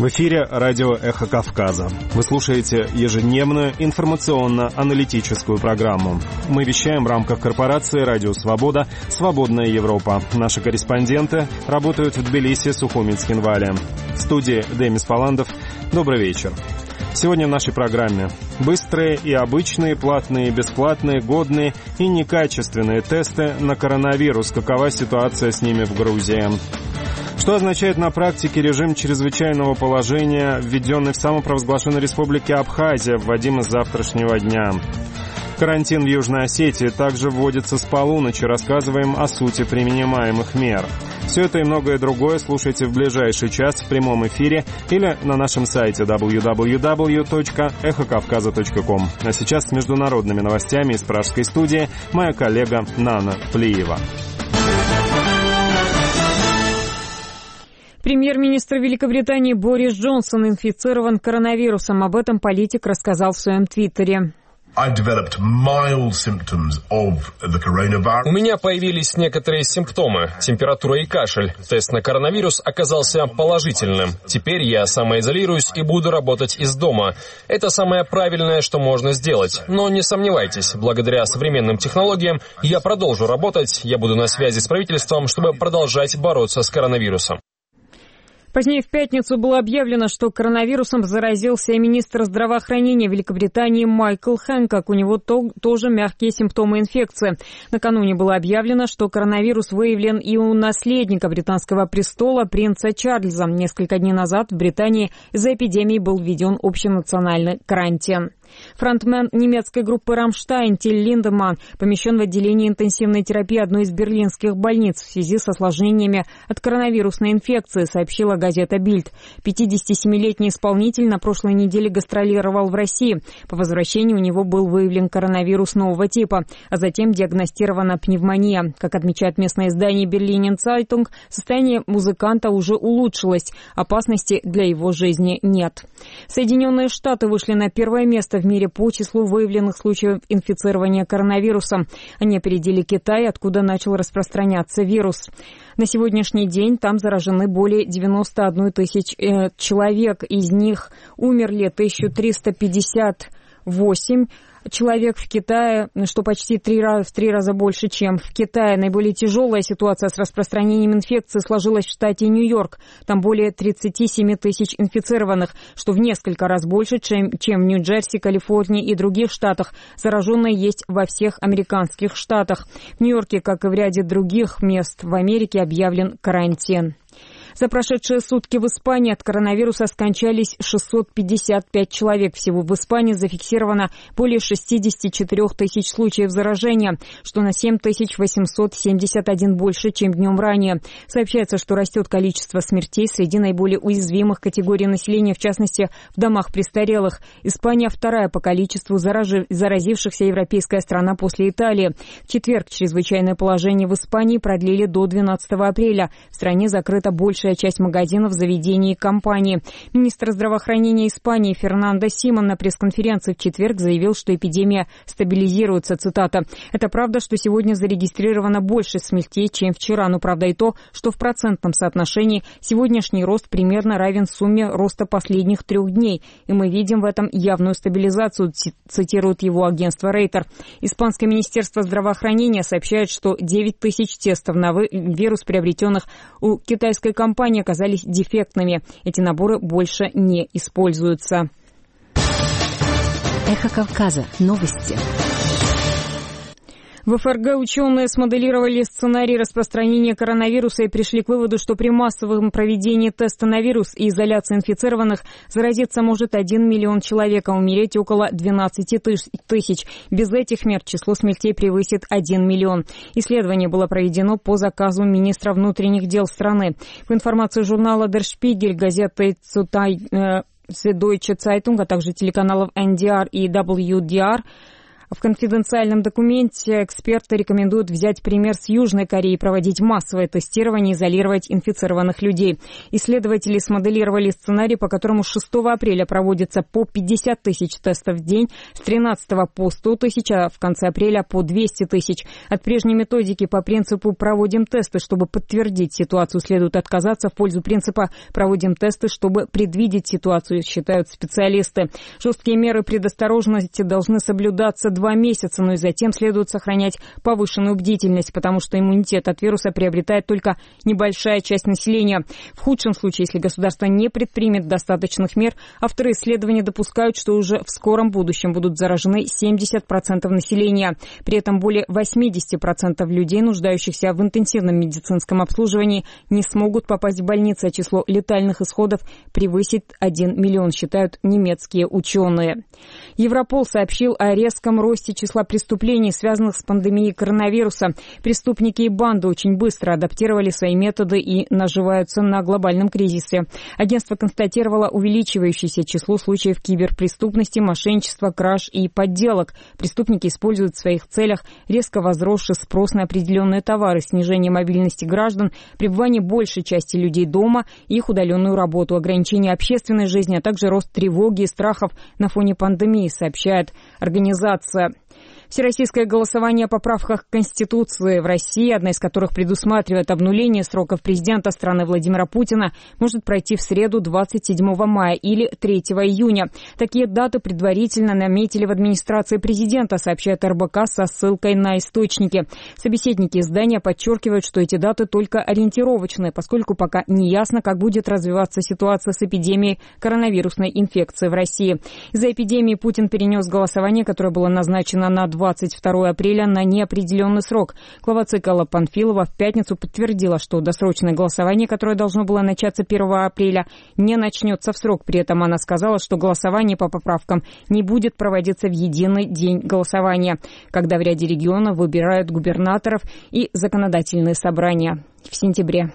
В эфире радио «Эхо Кавказа». Вы слушаете ежедневную информационно-аналитическую программу. Мы вещаем в рамках корпорации «Радио Свобода», «Свободная Европа». Наши корреспонденты работают в Тбилиси, Сухуми, Цхинвале. В студии Демис Паландов. Добрый вечер. Сегодня в нашей программе быстрые и обычные, платные и бесплатные, годные и некачественные тесты на коронавирус. Какова ситуация с ними в Грузии? Что означает на практике режим чрезвычайного положения, введенный в самопровозглашенной республике Абхазия, вводимый с завтрашнего дня? Карантин в Южной Осетии также вводится с полуночи. Рассказываем о сути принимаемых мер. Все это и многое другое слушайте в ближайший час в прямом эфире или на нашем сайте www.эхокавказа.ком. А сейчас с международными новостями из пражской студии моя коллега Нана Плиева. Премьер-министр Великобритании Борис Джонсон инфицирован коронавирусом. Об этом политик рассказал в своем твиттере. У меня появились некоторые симптомы, температура и кашель. Тест на коронавирус оказался положительным. Теперь я самоизолируюсь и буду работать из дома. Это самое правильное, что можно сделать. Но не сомневайтесь, благодаря современным технологиям я продолжу работать, я буду на связи с правительством, чтобы продолжать бороться с коронавирусом. Позднее в пятницу было объявлено, что коронавирусом заразился и министр здравоохранения Великобритании Майкл Хэнкок. У него тоже мягкие симптомы инфекции. Накануне было объявлено, что коронавирус выявлен и у наследника британского престола принца Чарльза. Несколько дней назад в Британии из-за эпидемии был введен общенациональный карантин. Фронтмен немецкой группы «Рамштайн» Тиль Линдеманн помещен в отделение интенсивной терапии одной из берлинских больниц в связи с осложнениями от коронавирусной инфекции, сообщила газета «Бильд». 57-летний исполнитель на прошлой неделе гастролировал в России. По возвращении у него был выявлен коронавирус нового типа, а затем диагностирована пневмония. Как отмечает местное издание «Берлинен Цайтунг», состояние музыканта уже улучшилось. Опасности для его жизни нет. Соединенные Штаты вышли на первое место в мире по числу выявленных случаев инфицирования коронавирусом. Они опередили Китай, откуда начал распространяться вирус. На сегодняшний день там заражены более 91 тысяч человек. Из них умерли 1358 человек в Китае, что почти в три раза больше, чем в Китае. Наиболее тяжелая ситуация с распространением инфекции сложилась в штате Нью-Йорк. Там более 37 тысяч инфицированных, что в несколько раз больше, чем в Нью-Джерси, Калифорнии и других штатах. Зараженные есть во всех американских штатах. В Нью-Йорке, как и в ряде других мест в Америке, объявлен карантин. За прошедшие сутки в Испании от коронавируса скончались 655 человек. Всего в Испании зафиксировано более 64 тысяч случаев заражения, что на 7871 больше, чем днем ранее. Сообщается, что растет количество смертей среди наиболее уязвимых категорий населения, в частности, в домах престарелых. Испания вторая по количеству заразившихся европейская страна после Италии. В четверг чрезвычайное положение в Испании продлили до 12 апреля. В стране закрыта большая часть магазинов, заведений и компаний. Министр здравоохранения Испании Фернандо Симон на пресс-конференции в четверг заявил, что эпидемия стабилизируется. Цитата. «Это правда, что сегодня зарегистрировано больше смертей, чем вчера, но правда и то, что в процентном соотношении сегодняшний рост примерно равен сумме роста последних 3 дней, и мы видим в этом явную стабилизацию», цитирует его агентство Рейтер. Испанское министерство здравоохранения сообщает, что 9 тысяч тестов на вирус, приобретенных у китайской компании, оказались дефектными. Эти наборы больше не используются. Эхо Кавказа. Новости. В ФРГ ученые смоделировали сценарий распространения коронавируса и пришли к выводу, что при массовом проведении теста на вирус и изоляции инфицированных заразиться может 1 миллион человек, а умереть около 12 тысяч. Без этих мер число смертей превысит 1 миллион. Исследование было проведено по заказу министра внутренних дел страны. В информации журнала Der Spiegel, газеты Süddeutsche Zeitung, а также телеканалов NDR и WDR, В конфиденциальном документе эксперты рекомендуют взять пример с Южной Кореи и проводить массовое тестирование и изолировать инфицированных людей. Исследователи смоделировали сценарий, по которому с 6 апреля проводится по 50 тысяч тестов в день, с 13 по 100 тысяч, а в конце апреля по 200 тысяч. От прежней методики по принципу «проводим тесты, чтобы подтвердить ситуацию», следует отказаться в пользу принципа «проводим тесты, чтобы предвидеть ситуацию», считают специалисты. Жесткие меры предосторожности должны соблюдаться 2 месяца, но и затем следует сохранять повышенную бдительность, потому что иммунитет от вируса приобретает только небольшая часть населения. В худшем случае, если государство не предпримет достаточных мер, авторы исследования допускают, что уже в скором будущем будут заражены 70% населения. При этом более 80% людей, нуждающихся в интенсивном медицинском обслуживании, не смогут попасть в больницы, а число летальных исходов превысит 1 миллион, считают немецкие ученые. Европол сообщил о резком росте числа преступлений, связанных с пандемией коронавируса. Преступники и банды очень быстро адаптировали свои методы и наживаются на глобальном кризисе. Агентство констатировало увеличивающееся число случаев киберпреступности, мошенничества, краж и подделок. Преступники используют в своих целях резко возросший спрос на определенные товары, снижение мобильности граждан, пребывание большей части людей дома, их удаленную работу, ограничение общественной жизни, а также рост тревоги и страхов на фоне пандемии, сообщает организация. Всероссийское голосование о поправках к Конституции в России, одна из которых предусматривает обнуление сроков президента страны Владимира Путина, может пройти в среду 27 мая или 3 июня. Такие даты предварительно наметили в администрации президента, сообщает РБК со ссылкой на источники. Собеседники издания подчеркивают, что эти даты только ориентировочные, поскольку пока не ясно, как будет развиваться ситуация с эпидемией коронавирусной инфекции в России. Из-за эпидемии Путин перенес голосование, которое было назначено на 22 апреля на неопределенный срок. Глава ЦИК Алла Панфилова в пятницу подтвердила, что досрочное голосование, которое должно было начаться 1 апреля, не начнется в срок. При этом она сказала, что голосование по поправкам не будет проводиться в единый день голосования, когда в ряде регионов выбирают губернаторов и законодательные собрания в сентябре.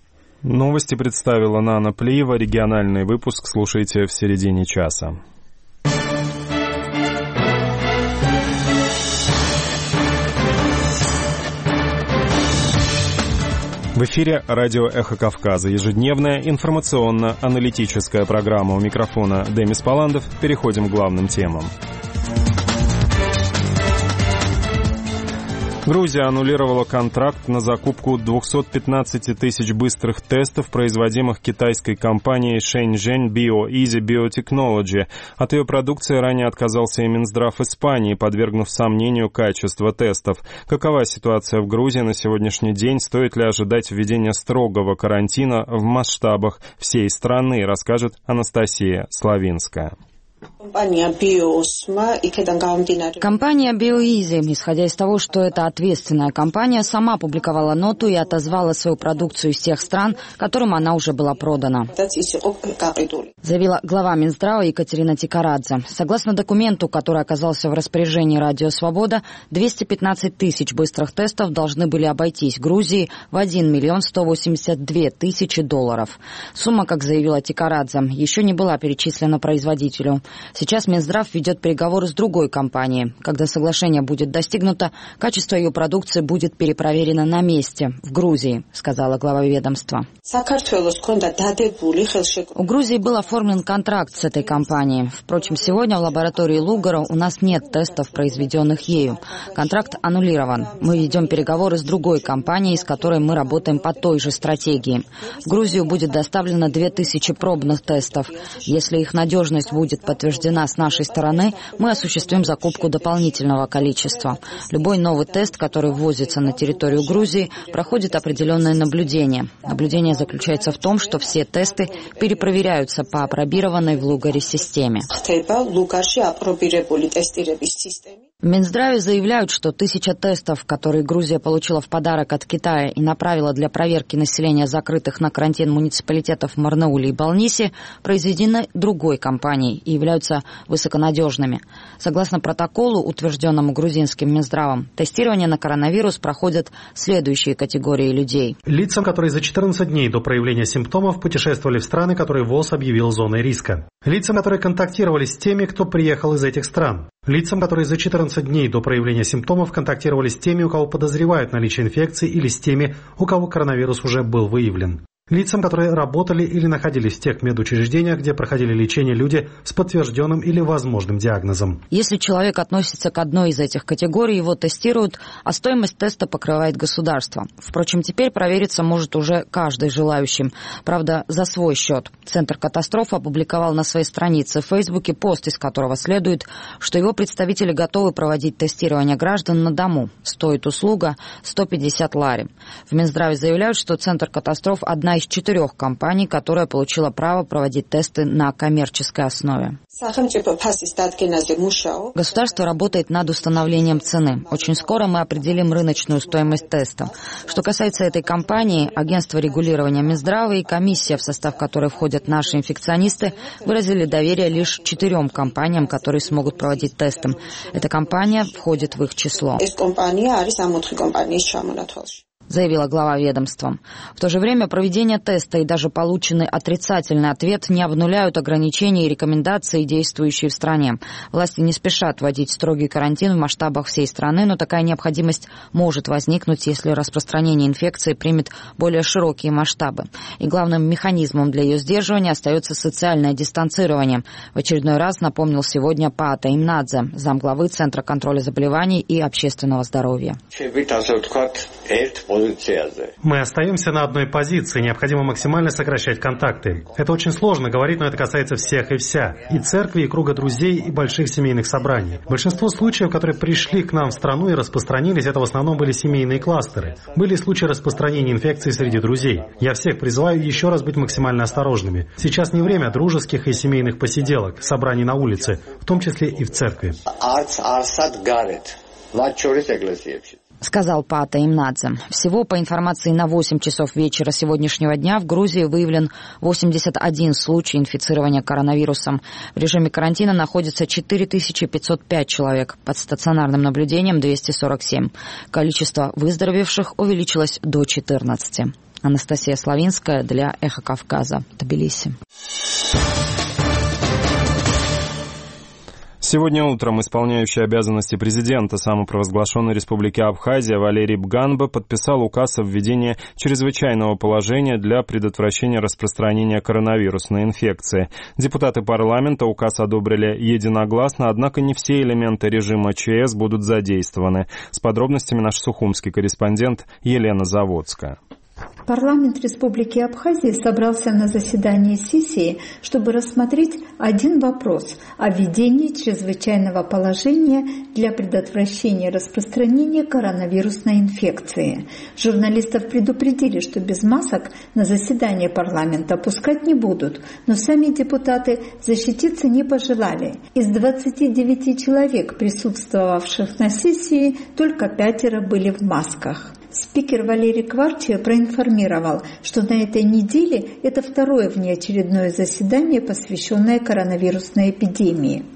Новости представила Нана Плиева. Региональный выпуск слушайте в середине часа. В эфире радио «Эхо Кавказа». Ежедневная информационно-аналитическая программа. У микрофона Демис Паландов. Переходим к главным темам. Грузия аннулировала контракт на закупку 215 тысяч быстрых тестов, производимых китайской компанией Shenzhen BioEasy Biotechnology. От ее продукции ранее отказался и Минздрав Испании, подвергнув сомнению качество тестов. Какова ситуация в Грузии на сегодняшний день? Стоит ли ожидать введения строгого карантина в масштабах всей страны, расскажет Анастасия Славинская. Компания BioEasy, исходя из того, что это ответственная компания, сама публиковала ноту и отозвала свою продукцию из тех стран, которым она уже была продана, заявила глава Минздрава Екатерина Тикарадзе. Согласно документу, который оказался в распоряжении Радио Свобода, 215 тысяч быстрых тестов должны были обойтись Грузии в 1 миллион 182 тысячи долларов. Сумма, как заявила Тикарадзе, еще не была перечислена производителю. Сейчас Минздрав ведет переговоры с другой компанией. Когда соглашение будет достигнуто, качество ее продукции будет перепроверено на месте, в Грузии, сказала глава ведомства. У Грузии был оформлен контракт с этой компанией. Впрочем, сегодня в лаборатории Лугара у нас нет тестов, произведенных ею. Контракт аннулирован. Мы ведем переговоры с другой компанией, с которой мы работаем по той же стратегии. В Грузию будет доставлено 2000 пробных тестов. Если их надежность будет подтверждена с нашей стороны, мы осуществим закупку дополнительного количества. Любой новый тест, который ввозится на территорию Грузии, проходит определенное наблюдение. Наблюдение заключается в том, что все тесты перепроверяются по апробированной в Лугаре системе. В Минздраве заявляют, что 1000 тестов, которые Грузия получила в подарок от Китая и направила для проверки населения закрытых на карантин муниципалитетов в Марнауле и Балнисе, произведены другой компанией и являются высоконадежными. Согласно протоколу, утвержденному грузинским Минздравом, тестирование на коронавирус проходят следующие категории людей. Лицам, которые за 14 дней до проявления симптомов путешествовали в страны, которые ВОЗ объявил зоной риска. Лицам, которые контактировали с теми, кто приехал из этих стран. Лицам, которые за 14 14 дней до проявления симптомов контактировали с теми, у кого подозревают наличие инфекции, или с теми, у кого коронавирус уже был выявлен. Лицам, которые работали или находились в тех медучреждениях, где проходили лечение люди с подтвержденным или возможным диагнозом. Если человек относится к одной из этих категорий, его тестируют, а стоимость теста покрывает государство. Впрочем, теперь провериться может уже каждый желающий. Правда, за свой счет. Центр катастроф опубликовал на своей странице в Фейсбуке пост, из которого следует, что его представители готовы проводить тестирование граждан на дому. Стоит услуга 150 лари. В Минздраве заявляют, что Центр катастроф – одна из 4 компаний, которая получила право проводить тесты на коммерческой основе. Государство работает над установлением цены. Очень скоро мы определим рыночную стоимость теста. Что касается этой компании, агентство регулирования Минздрава и комиссия, в состав которой входят наши инфекционисты, выразили доверие лишь 4 компаниям, которые смогут проводить тесты. Эта компания входит в их число, заявила глава ведомства. В то же время проведение теста и даже полученный отрицательный ответ не обнуляют ограничения и рекомендации, действующие в стране. Власти не спешат вводить строгий карантин в масштабах всей страны, но такая необходимость может возникнуть, если распространение инфекции примет более широкие масштабы. И главным механизмом для ее сдерживания остается социальное дистанцирование. В очередной раз напомнил сегодня Паата Имнадзе, замглавы Центра контроля заболеваний и общественного здоровья. Мы остаемся на одной позиции. Необходимо максимально сокращать контакты. Это очень сложно говорить, но это касается всех и вся. И церкви, и круга друзей, и больших семейных собраний. Большинство случаев, которые пришли к нам в страну и распространились, это в основном были семейные кластеры. Были случаи распространения инфекции среди друзей. Я всех призываю еще раз быть максимально осторожными. Сейчас не время дружеских и семейных посиделок, собраний на улице, в том числе и в церкви. Сказал Паата Имнадзе. Всего, по информации на 8 часов вечера сегодняшнего дня, в Грузии выявлен 81 случай инфицирования коронавирусом. В режиме карантина находится 4505 человек, под стационарным наблюдением 247. Количество выздоровевших увеличилось до 14. Анастасия Славинская для Эхо Кавказа, Тбилиси. Сегодня утром исполняющий обязанности президента самопровозглашенной республики Абхазия Валерий Бганба подписал указ о введении чрезвычайного положения для предотвращения распространения коронавирусной инфекции. Депутаты парламента указ одобрили единогласно, однако не все элементы режима ЧС будут задействованы. С подробностями наш сухумский корреспондент Елена Заводская. Парламент Республики Абхазия собрался на заседании сессии, чтобы рассмотреть один вопрос о введении чрезвычайного положения для предотвращения распространения коронавирусной инфекции. Журналистов предупредили, что без масок на заседание парламента пускать не будут, но сами депутаты защититься не пожелали. Из 29 человек, присутствовавших на сессии, только 5 были в масках. Спикер Валерий Кварчия проинформировал, что на этой неделе это второе внеочередное заседание, посвященное коронавирусной эпидемии.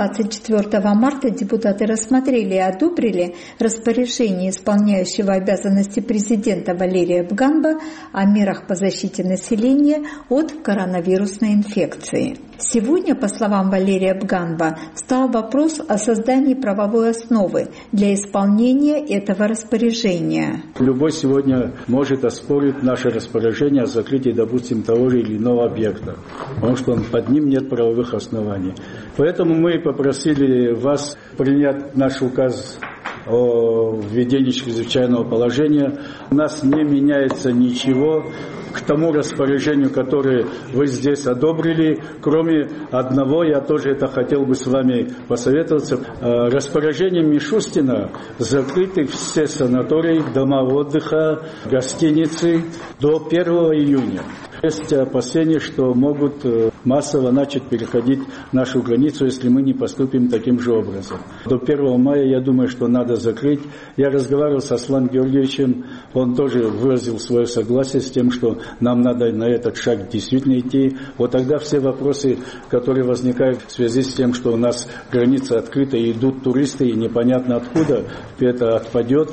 24 марта депутаты рассмотрели и одобрили распоряжение исполняющего обязанности президента Валерия Бганба о мерах по защите населения от коронавирусной инфекции. Сегодня, по словам Валерия Бганба, встал вопрос о создании правовой основы для исполнения этого распоряжения. Любой сегодня может оспорить наше распоряжение о закрытии, допустим, того же или иного объекта, потому что под ним нет правовых оснований. Поэтому мы попросили вас принять наш указ о введении чрезвычайного положения. У нас не меняется ничего к тому распоряжению, которое вы здесь одобрили, кроме одного, я тоже это хотел бы с вами посоветоваться. Распоряжением Мишустина закрыты все санатории, дома отдыха, гостиницы до 1 июня. Есть опасения, что могут массово начать переходить нашу границу, если мы не поступим таким же образом. До 1 мая, я думаю, что надо закрыть. Я разговаривал с Асланом Георгиевичем, он тоже выразил свое согласие с тем, что нам надо на этот шаг действительно идти. Вот тогда все вопросы, которые возникают в связи с тем, что у нас граница открыта и идут туристы, и непонятно откуда, это отпадет.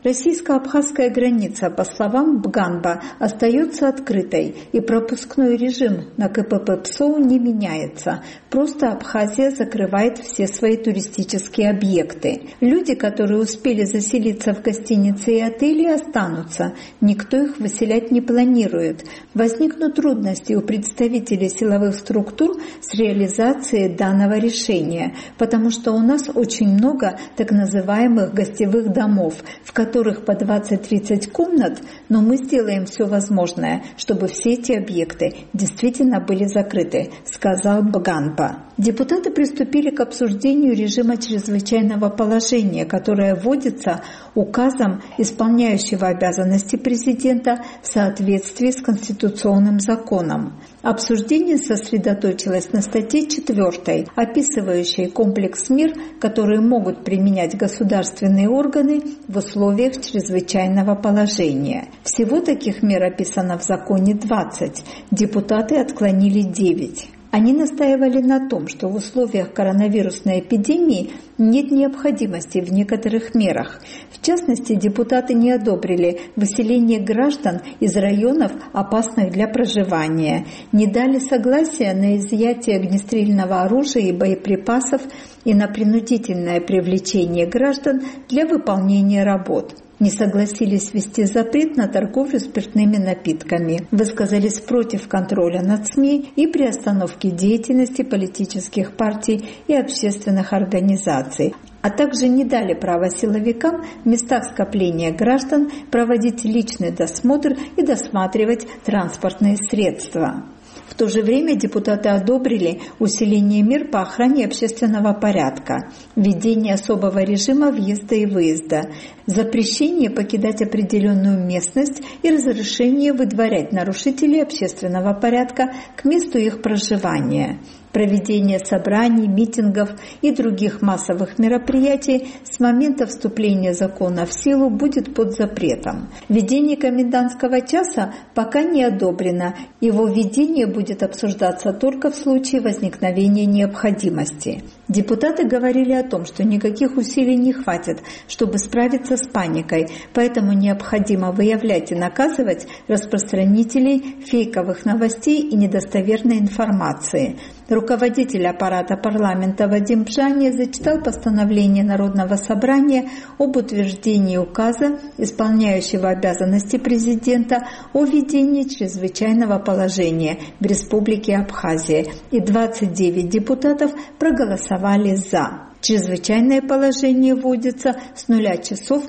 Российско-абхазская граница, по словам Бганба, остается открытой, и пропускной режим на КПП ПСОУ не меняется. Просто Абхазия закрывает все свои туристические объекты. Люди, которые успели заселиться в гостиницы и отели, останутся. Никто их выселять не планирует. Возникнут трудности у представителей силовых структур с реализацией данного решения, потому что у нас очень много так называемых гостевых домов, в которых по 20-30 комнат, но мы сделаем все возможное, чтобы все эти объекты действительно были закрыты, сказал Бганба. Депутаты приступили к обсуждению режима чрезвычайного положения, которое вводится указом исполняющего обязанности президента в соответствии с конституционным законом. Обсуждение сосредоточилось на статье 4, описывающей комплекс мер, которые могут применять государственные органы в условиях чрезвычайного положения. Всего таких мер описано в законе 20. Депутаты отклонили 9. Они настаивали на том, что в условиях коронавирусной эпидемии нет необходимости в некоторых мерах. В частности, депутаты не одобрили выселение граждан из районов, опасных для проживания, не дали согласия на изъятие огнестрельного оружия и боеприпасов и на принудительное привлечение граждан для выполнения работ. Не согласились ввести запрет на торговлю спиртными напитками, высказались против контроля над СМИ и приостановки деятельности политических партий и общественных организаций, а также не дали права силовикам в местах скопления граждан проводить личный досмотр и досматривать транспортные средства. В то же время депутаты одобрили усиление мер по охране общественного порядка, введение особого режима въезда и выезда, запрещение покидать определенную местность и разрешение выдворять нарушителей общественного порядка к месту их проживания. Проведение собраний, митингов и других массовых мероприятий с момента вступления закона в силу будет под запретом. Введение комендантского часа пока не одобрено. Его введение будет обсуждаться только в случае возникновения необходимости. Депутаты говорили о том, что никаких усилий не хватит, чтобы справиться с паникой, поэтому необходимо выявлять и наказывать распространителей фейковых новостей и недостоверной информации. Руководитель аппарата парламента Вадим Бжани зачитал постановление Народного собрания об утверждении указа, исполняющего обязанности президента о введении чрезвычайного положения в Республике Абхазия, и 29 депутатов проголосовали «за». Чрезвычайное положение вводится с 0 часов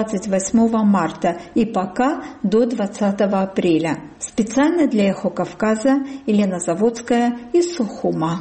28 марта и пока до 20 апреля. Специально для «Эхо Кавказа» Елена Заводская из Сухума.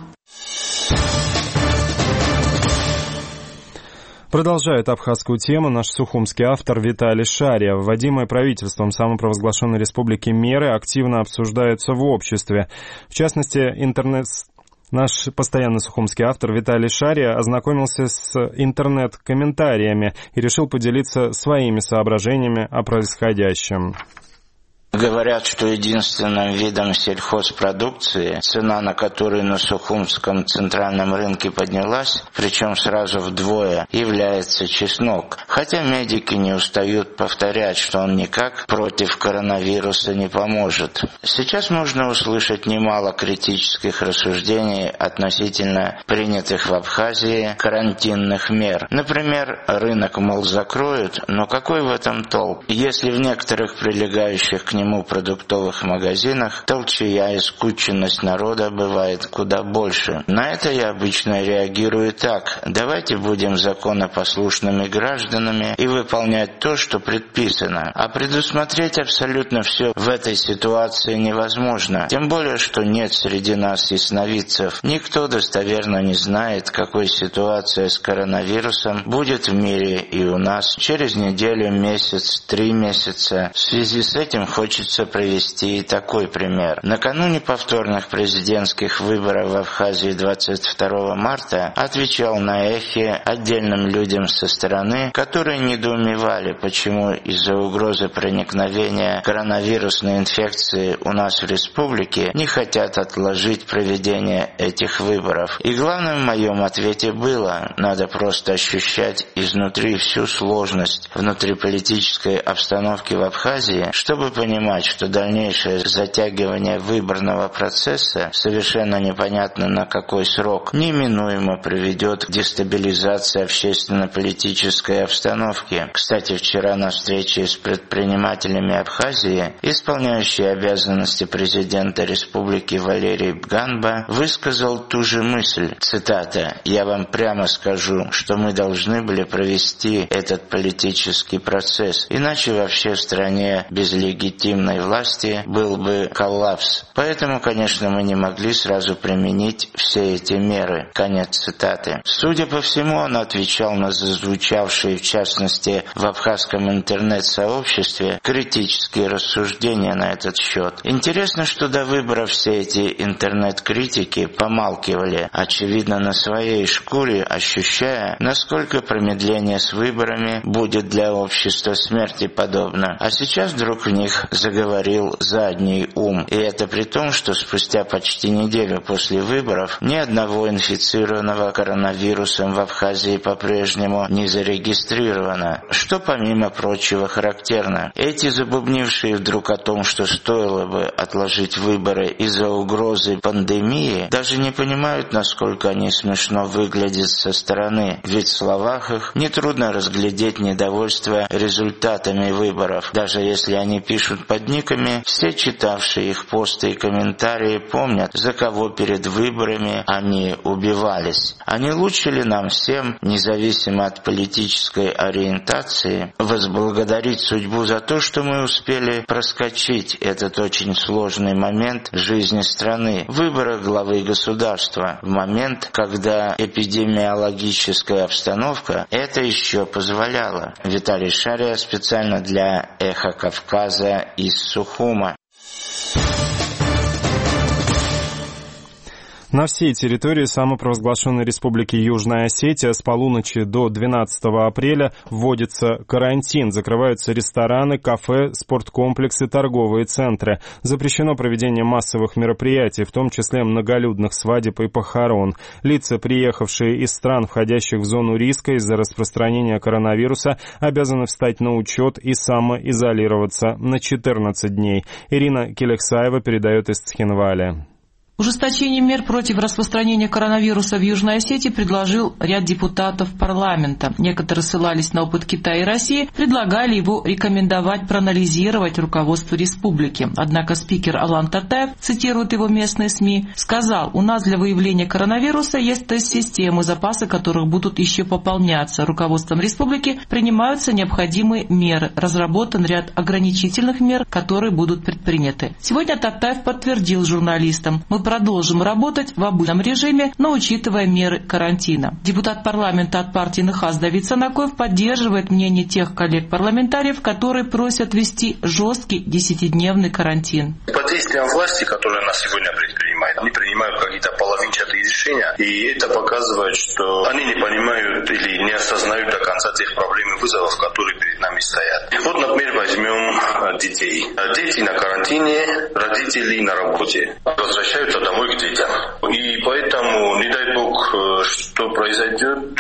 Продолжает абхазскую тему наш сухумский автор Виталий Шария. Вводимые правительством самопровозглашенной республики меры активно обсуждаются в обществе. В частности, наш постоянный сухумский автор Виталий Шария ознакомился с интернет-комментариями и решил поделиться своими соображениями о происходящем. Говорят, что единственным видом сельхозпродукции, цена на которую на Сухумском центральном рынке поднялась, причем сразу вдвое, является чеснок. Хотя медики не устают повторять, что он никак против коронавируса не поможет. Сейчас можно услышать немало критических рассуждений относительно принятых в Абхазии карантинных мер. Например, рынок, мол, закроют, но какой в этом толк, если в некоторых прилегающих к нему продуктовых магазинах толчая и скученность народа бывает куда больше. На это я обычно реагирую так: давайте будем законопослушными гражданами и выполнять то, что предписано. А предусмотреть абсолютно все в этой ситуации невозможно. Тем более, что нет среди нас ясновидцев. Никто достоверно не знает, какой ситуация с коронавирусом будет в мире и у нас через неделю, месяц, 3 месяца. В связи с этим хочется хочется привести и такой пример. Накануне повторных президентских выборов в Абхазии 22 марта отвечал на эхе отдельным людям со стороны, которые недоумевали, почему из-за угрозы проникновения коронавирусной инфекции у нас в республике не хотят отложить проведение этих выборов. И главным в моем ответе было: надо просто ощущать изнутри всю сложность внутриполитической обстановки в Абхазии, чтобы понимать, что дальнейшее затягивание выборного процесса, совершенно непонятно на какой срок, неминуемо приведет к дестабилизации общественно-политической обстановки. Кстати, вчера на встрече с предпринимателями Абхазии исполняющий обязанности президента республики Валерий Бганба высказал ту же мысль. Цитата: «Я вам прямо скажу, что мы должны были провести этот политический процесс, иначе вообще в стране без легитимной власти был бы коллапс. Поэтому, конечно, мы не могли сразу применить все эти меры». Конец цитаты. Судя по всему, он отвечал на зазвучавшие, в частности, в абхазском интернет-сообществе, критические рассуждения на этот счет. Интересно, что до выборов все эти интернет-критики помалкивали, очевидно, на своей шкуре ощущая, насколько промедление с выборами будет для общества смерти подобно. А сейчас вдруг в них заговорил задний ум. И это при том, что спустя почти неделю после выборов ни одного инфицированного коронавирусом в Абхазии по-прежнему не зарегистрировано. Что, помимо прочего, характерно. Эти забубнившие вдруг о том, что стоило бы отложить выборы из-за угрозы пандемии, даже не понимают, насколько они смешно выглядят со стороны. Ведь в словах их нетрудно разглядеть недовольство результатами выборов. Даже если они пишут под никами, все читавшие их посты и комментарии помнят, за кого перед выборами они убивались. А не лучше ли нам всем, независимо от политической ориентации, возблагодарить судьбу за то, что мы успели проскочить этот очень сложный момент жизни страны, выбора главы государства, в момент, когда эпидемиологическая обстановка это еще позволяла. Виталий Шария специально для «Эхо Кавказа» из Сухума. На всей территории самопровозглашенной Республики Южная Осетия с полуночи до 12 апреля вводится карантин. Закрываются рестораны, кафе, спорткомплексы, торговые центры. Запрещено проведение массовых мероприятий, в том числе многолюдных свадеб и похорон. Лица, приехавшие из стран, входящих в зону риска из-за распространения коронавируса, обязаны встать на учет и самоизолироваться на 14 дней. Ирина Келехсаева передает из Цхинвали. Ужесточение мер против распространения коронавируса в Южной Осетии предложил ряд депутатов парламента. Некоторые ссылались на опыт Китая и России, предлагали его рекомендовать, проанализировать руководству республики. Однако спикер Алан Татаев, цитирует его местные СМИ, сказал: «У нас для выявления коронавируса есть тест-системы, запасы которых будут еще пополняться. Руководством республики принимаются необходимые меры. Разработан ряд ограничительных мер, которые будут предприняты». Сегодня Татаев подтвердил журналистам: «Мы продолжим работать в обычном режиме, но учитывая меры карантина». Депутат парламента от партии НХАС Давид Санакоев поддерживает мнение тех коллег-парламентариев, которые просят ввести жесткий 10-дневный карантин. Под действием власти, которые она сегодня предпринимает, они принимают какие-то половинчатые решения, и это показывает, что они не понимают или не осознают до конца тех проблем и вызовов, которые перед нами стоят. И вот, например, возьмем детей. Дети на карантине, родители на работе. Возвращаются домой к детям. И поэтому, не дай бог, что произойдет,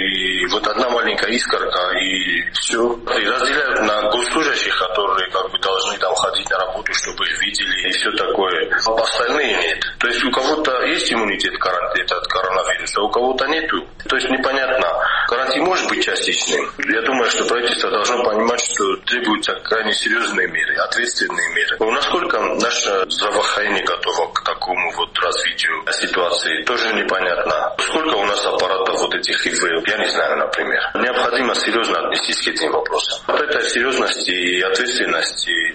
и вот одна маленькая искорка, и все. И разделяют на госслужащих, которые должны там ходить на работу, чтобы их видели, и все такое. А остальные нет. То есть у кого-то есть иммунитет от коронавируса, а у кого-то нету. То есть непонятно. Карантин может быть частичным. Я думаю, что правительство должно понимать, что требуются крайне серьезные меры, ответственные меры. Но насколько наше здравоохранение готово к такому вот развитию ситуации, тоже непонятно. Сколько у нас аппаратов вот этих ИВ, я не знаю, например. Необходимо серьезно отнестись к этим вопросам. Вот этой серьезности и ответственности вот пока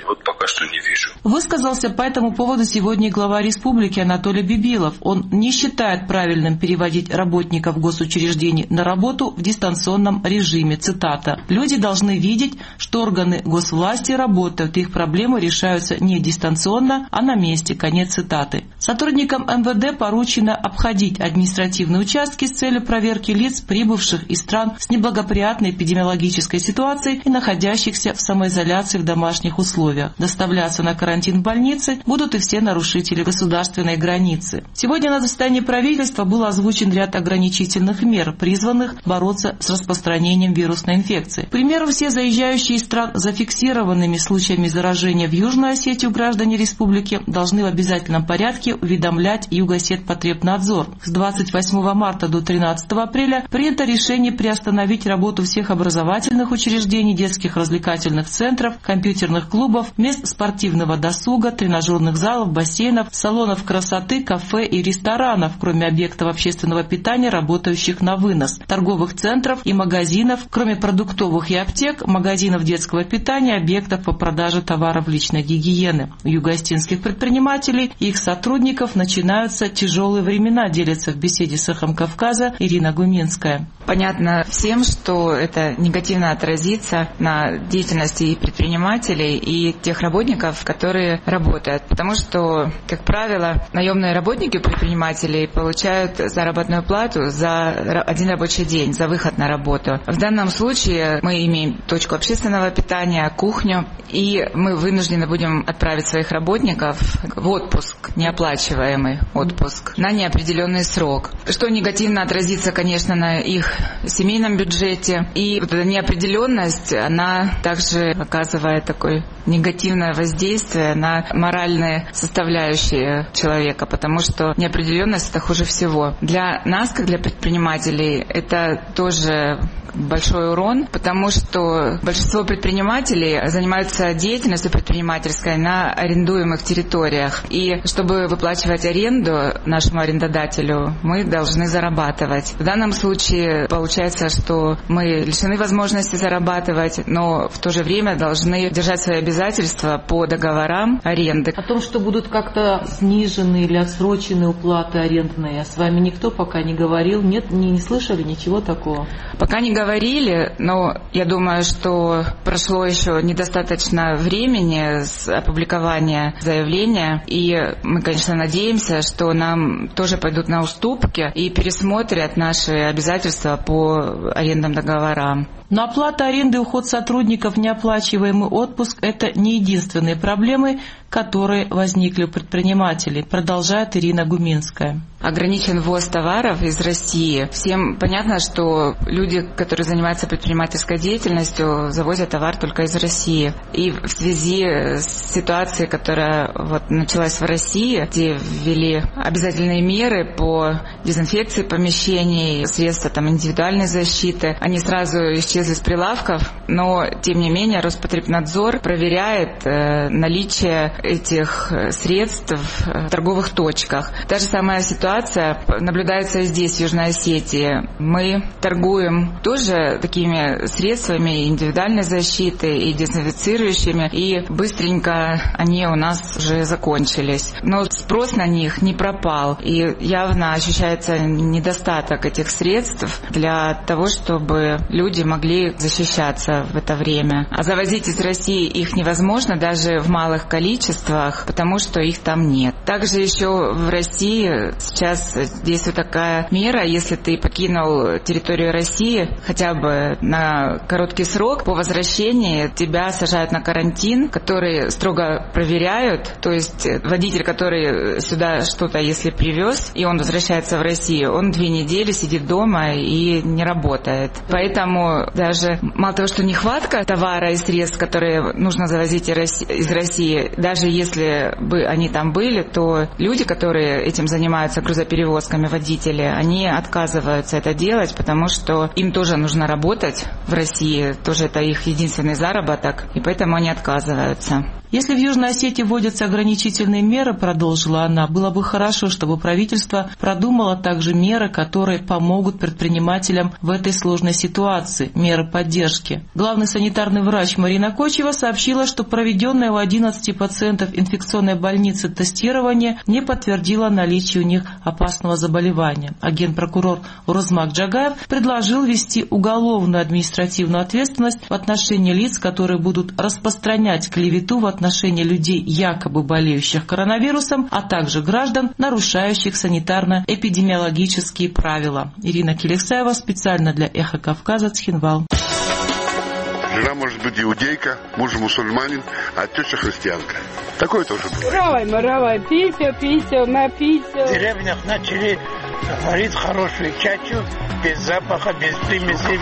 пока что не вижу. Высказался по этому поводу сегодня глава республики Анатолий Бибилов. Он не считает правильным переводить работников госучреждений на работу в дистанционном режиме. Цитата. «Люди должны видеть, что органы госвласти работают, их проблемы решаются не дистанционно, а на месте». Конец цитаты. Сотрудникам МВД поручено обходить административные участки с целью проверки лиц, прибывших из стран с неблагоприятной эпидемиологической ситуацией и находящихся в самоизоляции в домашних условиях. Доставляться на карантин в больницы будут и все нарушители государственной границы. Сегодня на заседании правительства был озвучен ряд ограничительных мер, призванных бороться с распространением вирусной инфекции. К примеру, все заезжающие из стран с зафиксированными случаями заражения в Южную Осетию граждане республики должны в обязательном порядке уведомлять Югосетпотребнадзор. С 28 марта до 13 апреля принято решение приостановить работу всех образовательных учреждений, детских развлекательных центров, компьютерных клубов, мест спортивного досуга, тренажерных залов, бассейнов, салонов красоты, кафе и ресторанов, кроме объектов общественного питания, работающих на вынос, торговых центров и магазинов, кроме продуктовых и аптек, магазинов детского питания, объектов по продаже товаров личной гигиены. У югоостинских предпринимателей и их сотрудников начинаются тяжелые времена, делится в беседе с «Эхом Кавказа» Ирина Гуминская. Понятно всем, что это негативно отразится на деятельности и предпринимателей, и тех работников, которые работают. Потому что, как правило, наемные работники предпринимателей получают заработную плату за один рабочий день, за выход на работу. В данном случае мы имеем точку общественного питания, кухню, и мы вынуждены будем отправить своих работников в отпуск, неоплачиваемый отпуск, на неопределенный срок, что негативно отразится, конечно, на их семейном бюджете. И вот эта неопределенность, она также оказывает такое негативное воздействие на моральные составляющие человека, потому что неопределенность – это хуже всего. Для нас, как для предпринимателей, это тоже большой урон, потому что большинство предпринимателей занимаются деятельностью предпринимательской на арендуемых территориях. И чтобы выплачивать аренду нашему арендодателю, мы должны зарабатывать. В данном случае получается, что мы лишены возможности зарабатывать, но в то же время должны держать свои обязательства по договорам аренды. О том, что будут как-то снижены или отсрочены уплаты арендные, с вами никто пока не говорил? Нет, не слышали ничего такого? Пока не говорили, но я думаю, что прошло еще недостаточно времени с опубликования заявления, и мы, конечно, надеемся, что нам тоже пойдут на уступки и пересмотрят наши обязательства по арендным договорам. Но оплата аренды и уход сотрудников, неоплачиваемый отпуск – это не единственные проблемы, которые возникли у предпринимателей, продолжает Ирина Гуминская. Ограничен ввоз товаров из России. Всем понятно, что люди, которые занимаются предпринимательской деятельностью, завозят товар только из России. И в связи с ситуацией, которая началась в России, где ввели обязательные меры по дезинфекции помещений, средства индивидуальной защиты, они сразу исчезли с прилавков, но тем не менее Роспотребнадзор проверяет наличие этих средств в торговых точках. Та же самая ситуация наблюдается и здесь, в Южной Осетии. Мы торгуем тоже такими средствами индивидуальной защиты и дезинфицирующими, и быстренько они у нас уже закончились. Но спрос на них не пропал, и явно ощущается недостаток этих средств для того, чтобы люди могли защищаться в это время. А завозить из России их невозможно даже в малых количествах, потому что их там нет. Также еще в России сейчас действует такая мера, если ты покинул территорию России хотя бы на короткий срок, по возвращении тебя сажают на карантин, который строго проверяют, то есть водитель, который сюда что-то если привез, и он возвращается в Россию, он 2 недели сидит дома и не работает. Поэтому даже мало того, что нехватка товара и средств, которые нужно завозить из России, даже даже если бы они там были, то люди, которые этим занимаются, грузоперевозками, водители, они отказываются это делать, потому что им тоже нужно работать в России, тоже это их единственный заработок, и поэтому они отказываются. Если в Южной Осетии вводятся ограничительные меры, продолжила она, было бы хорошо, чтобы правительство продумало также меры, которые помогут предпринимателям в этой сложной ситуации, меры поддержки. Главный санитарный врач Марина Кочева сообщила, что проведенное у 11 пациентов инфекционной больницы тестирование не подтвердило наличие у них опасного заболевания. А генпрокурор Урозмак Джагаев предложил ввести уголовную административную ответственность в отношении лиц, которые будут распространять клевету в отношении людей, якобы болеющих коронавирусом, а также граждан, нарушающих санитарно-эпидемиологические правила. Ирина Килексаева специально для «Эхо Кавказа», Цхинвал. Жена может быть иудейка, муж мусульманин, а теща христианка. Такое тоже бывает. Равай, писю, на писю. В деревнях начали варить хорошую чачу, без запаха, без примесей.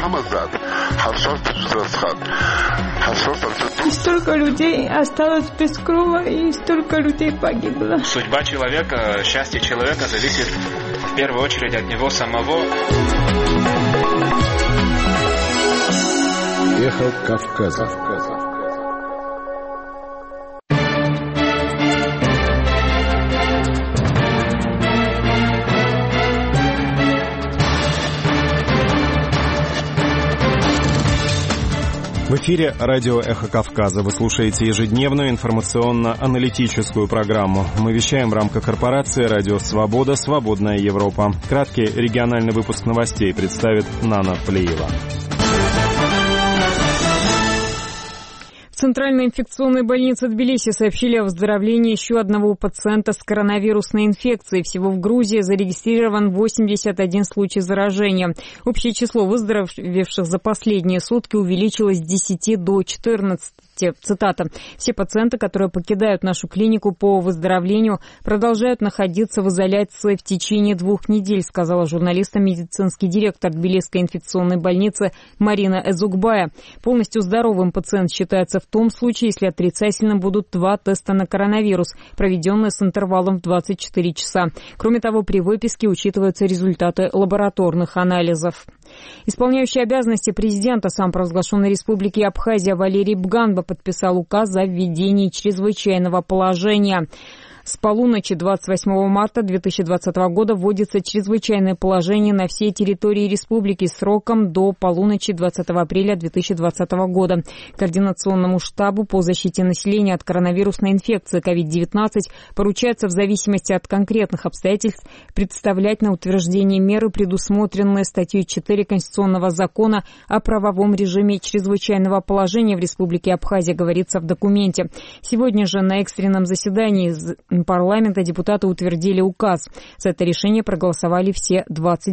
И столько людей осталось без крова, и столько людей погибло. Судьба человека, счастье человека зависит в первую очередь от него самого. Эхо Кавказа. В эфире радио «Эхо Кавказа». Вы слушаете ежедневную информационно-аналитическую программу. Мы вещаем в рамках корпорации «Радио Свобода. Свободная Европа». Краткий региональный выпуск новостей представит Нана Плеева. В Центральной инфекционной больнице Тбилиси сообщили о выздоровлении еще одного пациента с коронавирусной инфекцией. Всего в Грузии зарегистрирован 81 случай заражения. Общее число выздоровевших за последние сутки увеличилось с 10 до 14. Цитата. «Все пациенты, которые покидают нашу клинику по выздоровлению, продолжают находиться в изоляции в течение 2 недель», сказала журналистам медицинский директор Тбилисской инфекционной больницы Марина Эзукбая. Полностью здоровым пациент считается в том случае, если отрицательным будут 2 теста на коронавирус, проведенные с интервалом в 24 часа. Кроме того, при выписке учитываются результаты лабораторных анализов. Исполняющий обязанности президента самопровозглашенной республики Абхазия Валерий Бганба подписал указ о введении чрезвычайного положения. С полуночи 28 марта 2020 года вводится чрезвычайное положение на всей территории республики сроком до полуночи 20 апреля 2020 года. Координационному штабу по защите населения от коронавирусной инфекции COVID-19 поручается в зависимости от конкретных обстоятельств представлять на утверждение меры, предусмотренные статьей 4 Конституционного закона о правовом режиме чрезвычайного положения в Республике Абхазия, говорится в документе. Сегодня же на экстренном заседании парламента депутаты утвердили указ. За это решение проголосовали все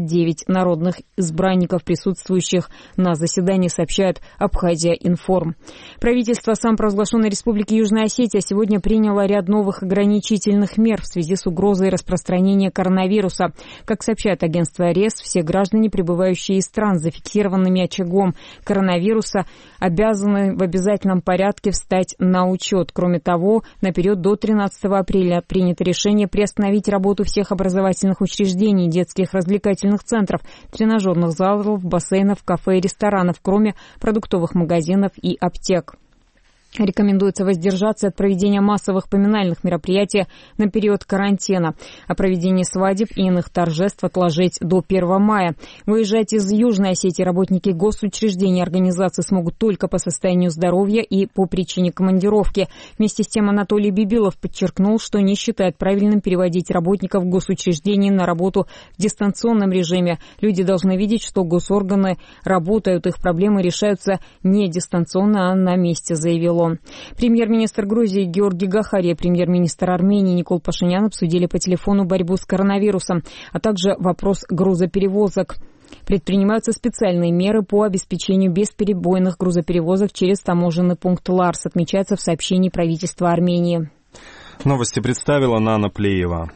29 народных избранников, присутствующих на заседании, сообщает Абхазия-Информ. Правительство самопровозглашенной республики Южная Осетия сегодня приняло ряд новых ограничительных мер в связи с угрозой распространения коронавируса. Как сообщает агентство РЕС, все граждане, прибывающие из стран с зафиксированными очагом коронавируса, обязаны в обязательном порядке встать на учет. Кроме того, на период до 13 апреля принято решение приостановить работу всех образовательных учреждений, детских развлекательных центров, тренажерных залов, бассейнов, кафе и ресторанов, кроме продуктовых магазинов и аптек. Рекомендуется воздержаться от проведения массовых поминальных мероприятий на период карантина. О проведении свадеб и иных торжеств отложить до 1 мая. Выезжать из Южной Осетии работники госучреждений и организаций смогут только по состоянию здоровья и по причине командировки. Вместе с тем Анатолий Бибилов подчеркнул, что не считает правильным переводить работников госучреждений на работу в дистанционном режиме. Люди должны видеть, что госорганы работают, их проблемы решаются не дистанционно, а на месте, заявил он. Премьер-министр Грузии Георгий Гахария, премьер-министр Армении Никол Пашинян обсудили по телефону борьбу с коронавирусом, а также вопрос грузоперевозок. Предпринимаются специальные меры по обеспечению бесперебойных грузоперевозок через таможенный пункт Ларс, отмечается в сообщении правительства Армении. Новости представила Нана Плеева.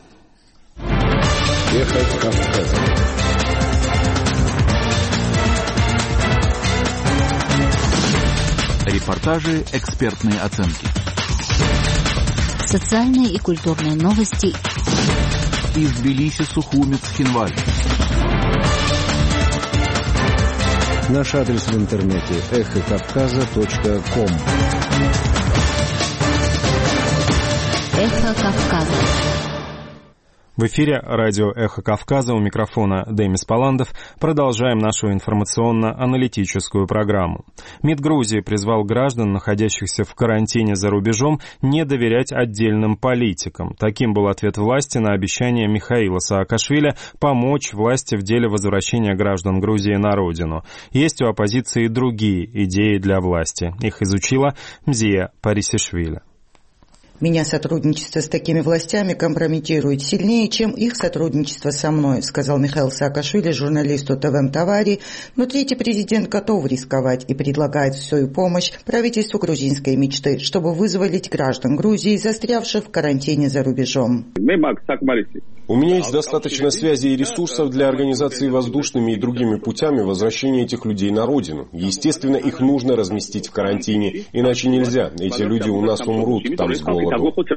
Эхо Кавказа. Репортажи, экспертные оценки. Социальные и культурные новости. Из Тбилиси, Сухуми, Цхинваль. Наш адрес в интернете эхокавказа.ком. Эхо Кавказа. В эфире радио «Эхо Кавказа», у микрофона Демис Паландов. Продолжаем нашу информационно-аналитическую программу. МИД Грузии призвал граждан, находящихся в карантине за рубежом, не доверять отдельным политикам. Таким был ответ власти на обещание Михаила Саакашвили помочь власти в деле возвращения граждан Грузии на родину. Есть у оппозиции и другие идеи для власти. Их изучила Мзия Парисишвили. «Меня сотрудничество с такими властями компрометирует сильнее, чем их сотрудничество со мной», сказал Михаил Саакашвили журналисту ТВМ Тавари. Но третий президент готов рисковать и предлагает свою помощь правительству грузинской мечты, чтобы вызволить граждан Грузии, застрявших в карантине за рубежом. У меня есть достаточно связей и ресурсов для организации воздушными и другими путями возвращения этих людей на родину. Естественно, их нужно разместить в карантине, иначе нельзя. Эти люди у нас умрут там с голоду.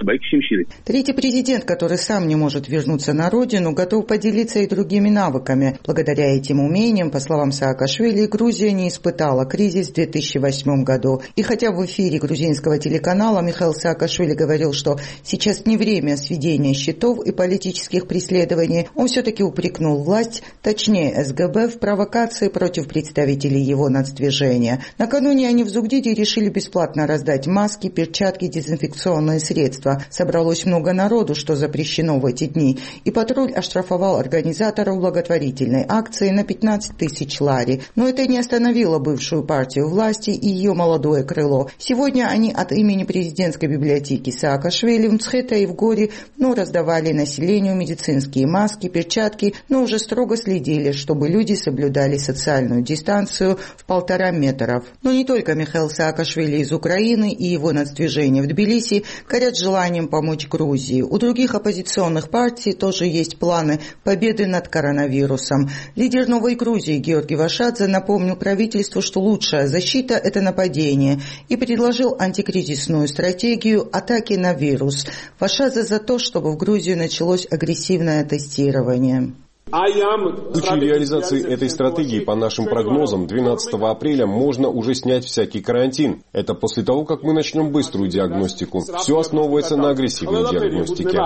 Третий президент, который сам не может вернуться на родину, готов поделиться и другими навыками. Благодаря этим умениям, по словам Саакашвили, Грузия не испытала кризис в 2008 году. И хотя в эфире грузинского телеканала Михаил Саакашвили говорил, что сейчас не время сведения счетов и политических преследований, он все-таки упрекнул власть, точнее СГБ, в провокации против представителей его нацдвижения. Накануне они в Зугдиде решили бесплатно раздать маски, перчатки, дезинфекционные средства. Собралось много народу, что запрещено в эти дни, и патруль оштрафовал организаторов благотворительной акции на 15 тысяч лари. Но это не остановило бывшую партию власти и ее молодое крыло. Сегодня они от имени президентской библиотеки Саакашвили в Мцхета и в Горе раздавали населению медицинские маски, перчатки, но уже строго следили, чтобы люди соблюдали социальную дистанцию в 1,5 метра. Но не только Михаил Саакашвили из Украины и его нацдвижение в Тбилиси горят желанием помочь Грузии. У других оппозиционных партий тоже есть планы победы над коронавирусом. Лидер Новой Грузии Георгий Вашадзе напомнил правительству, что лучшая защита – это нападение, и предложил антикризисную стратегию атаки на вирус. Вашадзе за то, чтобы в Грузии началось агрессивное тестирование. В случае реализации этой стратегии, по нашим прогнозам, 12 апреля можно уже снять всякий карантин. Это после того, как мы начнем быструю диагностику. Все основывается на агрессивной диагностике.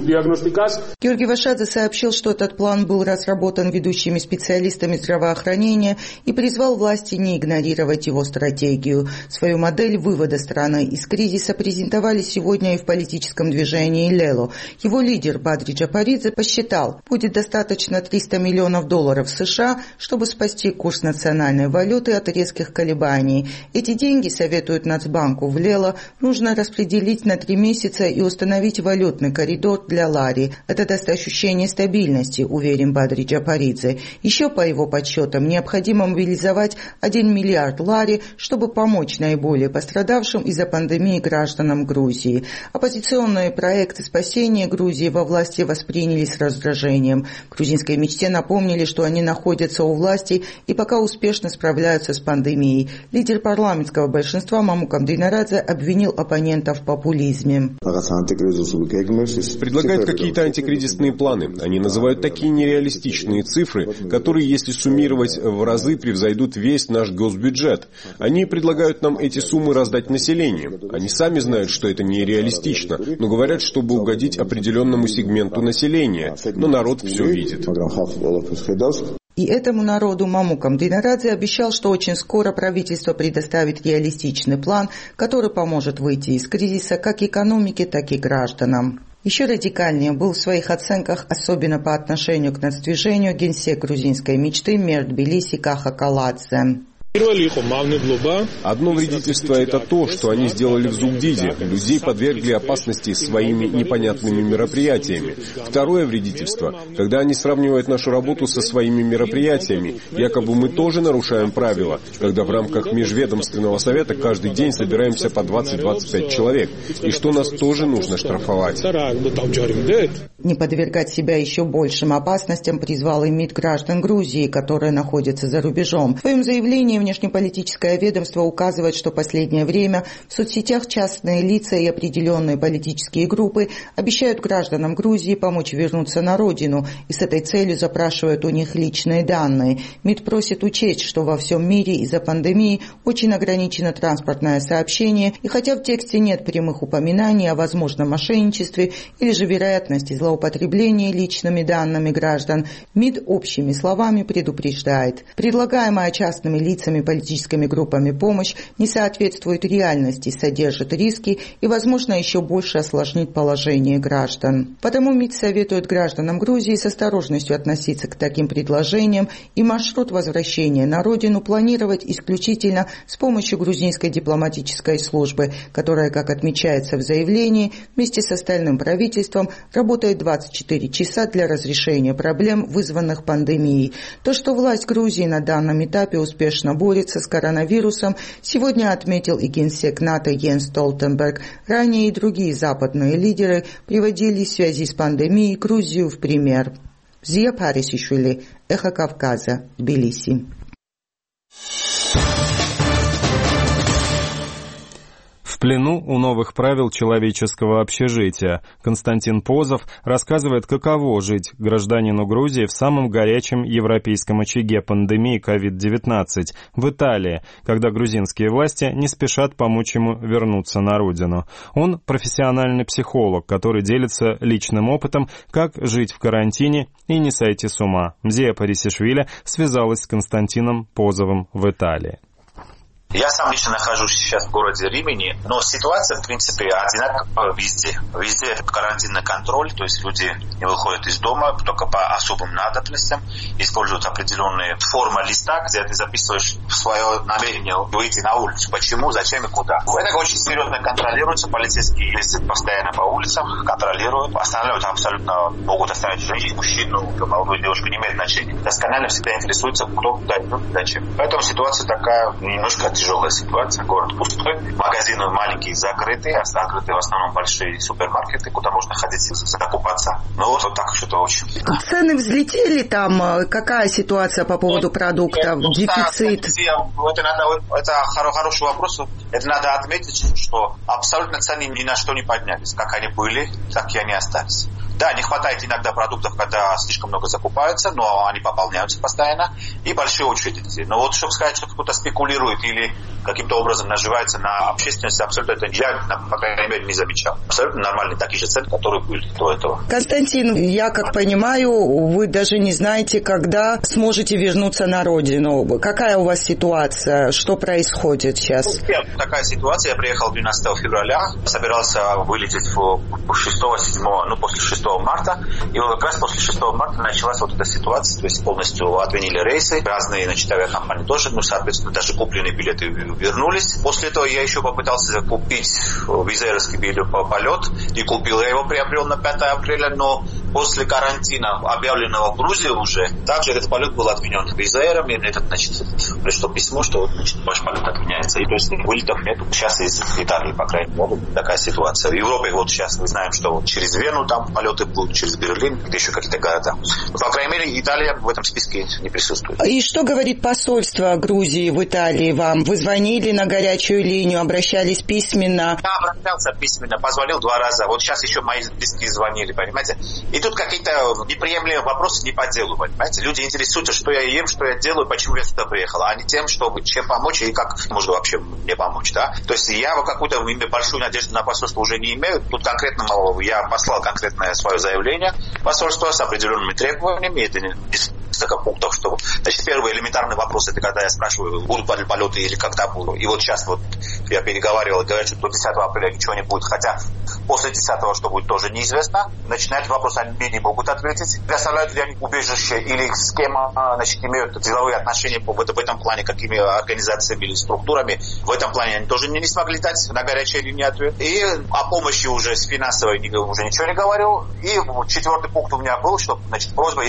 Георгий Вашадзе сообщил, что этот план был разработан ведущими специалистами здравоохранения и призвал власти не игнорировать его стратегию. Свою модель вывода страны из кризиса презентовали сегодня и в политическом движении Лело. Его лидер Бадри Джапаридзе посчитал, будет достаточно $300 миллионов США, чтобы спасти курс национальной валюты от резких колебаний. Эти деньги, советуют Нацбанку в Лело, нужно распределить на 3 месяца и установить валютный коридор для лари. Это даст ощущение стабильности, уверен Бадри Джапаридзе. Еще, по его подсчетам, необходимо мобилизовать 1 миллиард лари, чтобы помочь наиболее пострадавшим из-за пандемии гражданам Грузии. Оппозиционные проекты спасения Грузии во власти восприняли с раздражением. Грузинской мечте напомнили, что они находятся у власти и пока успешно справляются с пандемией. Лидер парламентского большинства Мамукам Дынарадзе обвинил оппонентов в популизме. Предлагают какие-то антикризисные планы. Они называют такие нереалистичные цифры, которые, если суммировать, в разы превзойдут весь наш госбюджет. Они предлагают нам эти суммы раздать населению. Они сами знают, что это нереалистично, но говорят, чтобы угодить определенному сегменту населения. Но народ все видит. И этому народу Мамукам Дынарадзе обещал, что очень скоро правительство предоставит реалистичный план, который поможет выйти из кризиса как экономике, так и гражданам. Еще радикальнее был в своих оценках, особенно по отношению к нацдвижению, генсек грузинской мечты мэр Тбилиси Каха Каладзе. Одно вредительство – это то, что они сделали в Зугдиде. Людей подвергли опасности своими непонятными мероприятиями. Второе вредительство – когда они сравнивают нашу работу со своими мероприятиями. Якобы мы тоже нарушаем правила, когда в рамках межведомственного совета каждый день собираемся по 20-25 человек. И что нас тоже нужно штрафовать. Не подвергать себя еще большим опасностям призвал и МИД граждан Грузии, которые находятся за рубежом. В своем заявлении в внешнеполитическое ведомство указывает, что в последнее время в соцсетях частные лица и определенные политические группы обещают гражданам Грузии помочь вернуться на родину и с этой целью запрашивают у них личные данные. МИД просит учесть, что во всем мире из-за пандемии очень ограничено транспортное сообщение, и хотя в тексте нет прямых упоминаний о возможном мошенничестве или же вероятности злоупотребления личными данными граждан, МИД общими словами предупреждает: предлагаемая частными лицами и политическими группами помощь не соответствует реальности, содержит риски и, возможно, еще больше осложнит положение граждан. Потому МИД советует гражданам Грузии с осторожностью относиться к таким предложениям и маршрут возвращения на родину планировать исключительно с помощью грузинской дипломатической службы, которая, как отмечается в заявлении, вместе с остальным правительством работает 24 часа для разрешения проблем, вызванных пандемией. То, что власть Грузии на данном этапе успешно борется с коронавирусом, сегодня отметил и генсек НАТО Йенс Столтенберг. Ранее и другие западные лидеры приводили в связи с пандемией Грузию в пример. Зия Парисишвили, Эхо Кавказа, Тбилиси. В плену у новых правил человеческого общежития. Константин Позов рассказывает, каково жить гражданину Грузии в самом горячем европейском очаге пандемии COVID-19 в Италии, когда грузинские власти не спешат помочь ему вернуться на родину. Он профессиональный психолог, который делится личным опытом, как жить в карантине и не сойти с ума. Мзия Парисишвили связалась с Константином Позовым в Италии. Я сам лично нахожусь сейчас в городе Римени, но ситуация, в принципе, одинаковая везде. Везде карантинный контроль, то есть люди не выходят из дома только по особым надобностям, используют определенные формы листа, где ты записываешь свое намерение выйти на улицу. Почему, зачем и куда. Это очень серьезно контролируется, полицейские ездят постоянно по улицам, контролируют, останавливают абсолютно, могут оставить женщину, мужчину, молодую девушку, не имеет значения. Досконально всегда интересуются, кто куда идет, зачем. Поэтому ситуация такая немножко тяжелая ситуация, город пустой, магазины маленькие закрыты, закрыты в основном большие супермаркеты, куда можно ходить закупаться. Но вот так что-то очень. Цены взлетели там? Какая ситуация по поводу продуктов? Дефицит? Это хороший вопрос. Это надо отметить, что абсолютно цены ни на что не поднялись. Как они были, так и они остались. Да, не хватает иногда продуктов, когда слишком много закупаются, но они пополняются постоянно, и большие очереди. Но вот, чтобы сказать, что кто-то спекулирует или каким-то образом наживается на общественности, абсолютно это я, по крайней мере, не замечал. Абсолютно нормальные такие же цены, которые были до этого. Константин, я как понимаю, вы даже не знаете, когда сможете вернуться на родину. Какая у вас ситуация? Что происходит сейчас? Такая ситуация. Я приехал 12 февраля, собирался вылететь 6-7, после 6 марта, и вот как раз после 6 марта началась вот эта ситуация, то есть полностью отменили рейсы, разные, авиакомпании тоже, соответственно, даже купленные билеты вернулись. После этого я еще попытался купить визаирский билет по полет, и купил, я его приобрел на 5 апреля, но после карантина, объявленного в Грузии уже, также этот полет был отменен визаиром, и пришло письмо, что ваш полет отменяется, и то есть вылетов нет сейчас из Италии, по крайней мере, такая ситуация. В Европе вот сейчас мы знаем, что через Вену там полеты будут, через Берлин, где еще какие-то города. По крайней мере, Италия в этом списке не присутствует. И что говорит посольство Грузии в Италии вам? Вы звонили на горячую линию, обращались письменно? Я обращался письменно, позвонил 2 раза. Вот сейчас еще мои близкие звонили, понимаете? И тут какие-то неприемлемые вопросы не по делу, понимаете? Люди интересуются, что я ем, что я делаю, почему я сюда приехал, а не тем, чтобы чем помочь и как можно вообще мне помочь, да? То есть я какую-то большую надежду на посольство уже не имею. Тут конкретно я послал конкретное свое заявление посольства с определенными требованиями. Это несколько пунктов, что... Значит, первый элементарный вопрос, это когда я спрашиваю, будут ли полеты или когда будут. И вот сейчас вот я переговаривал, говорят, что до 10 апреля ничего не будет, хотя после 10-го что будет, тоже неизвестно. Значит, на этот вопрос они мне не могут ответить. Представляют ли они убежище или с кем, имеют деловые отношения в этом плане, какими организациями или структурами. В этом плане они тоже не смогли дать на горячей линии ответ. И о помощи уже с финансовой уже ничего не говорил. И 4-й пункт у меня был, что, просьба, если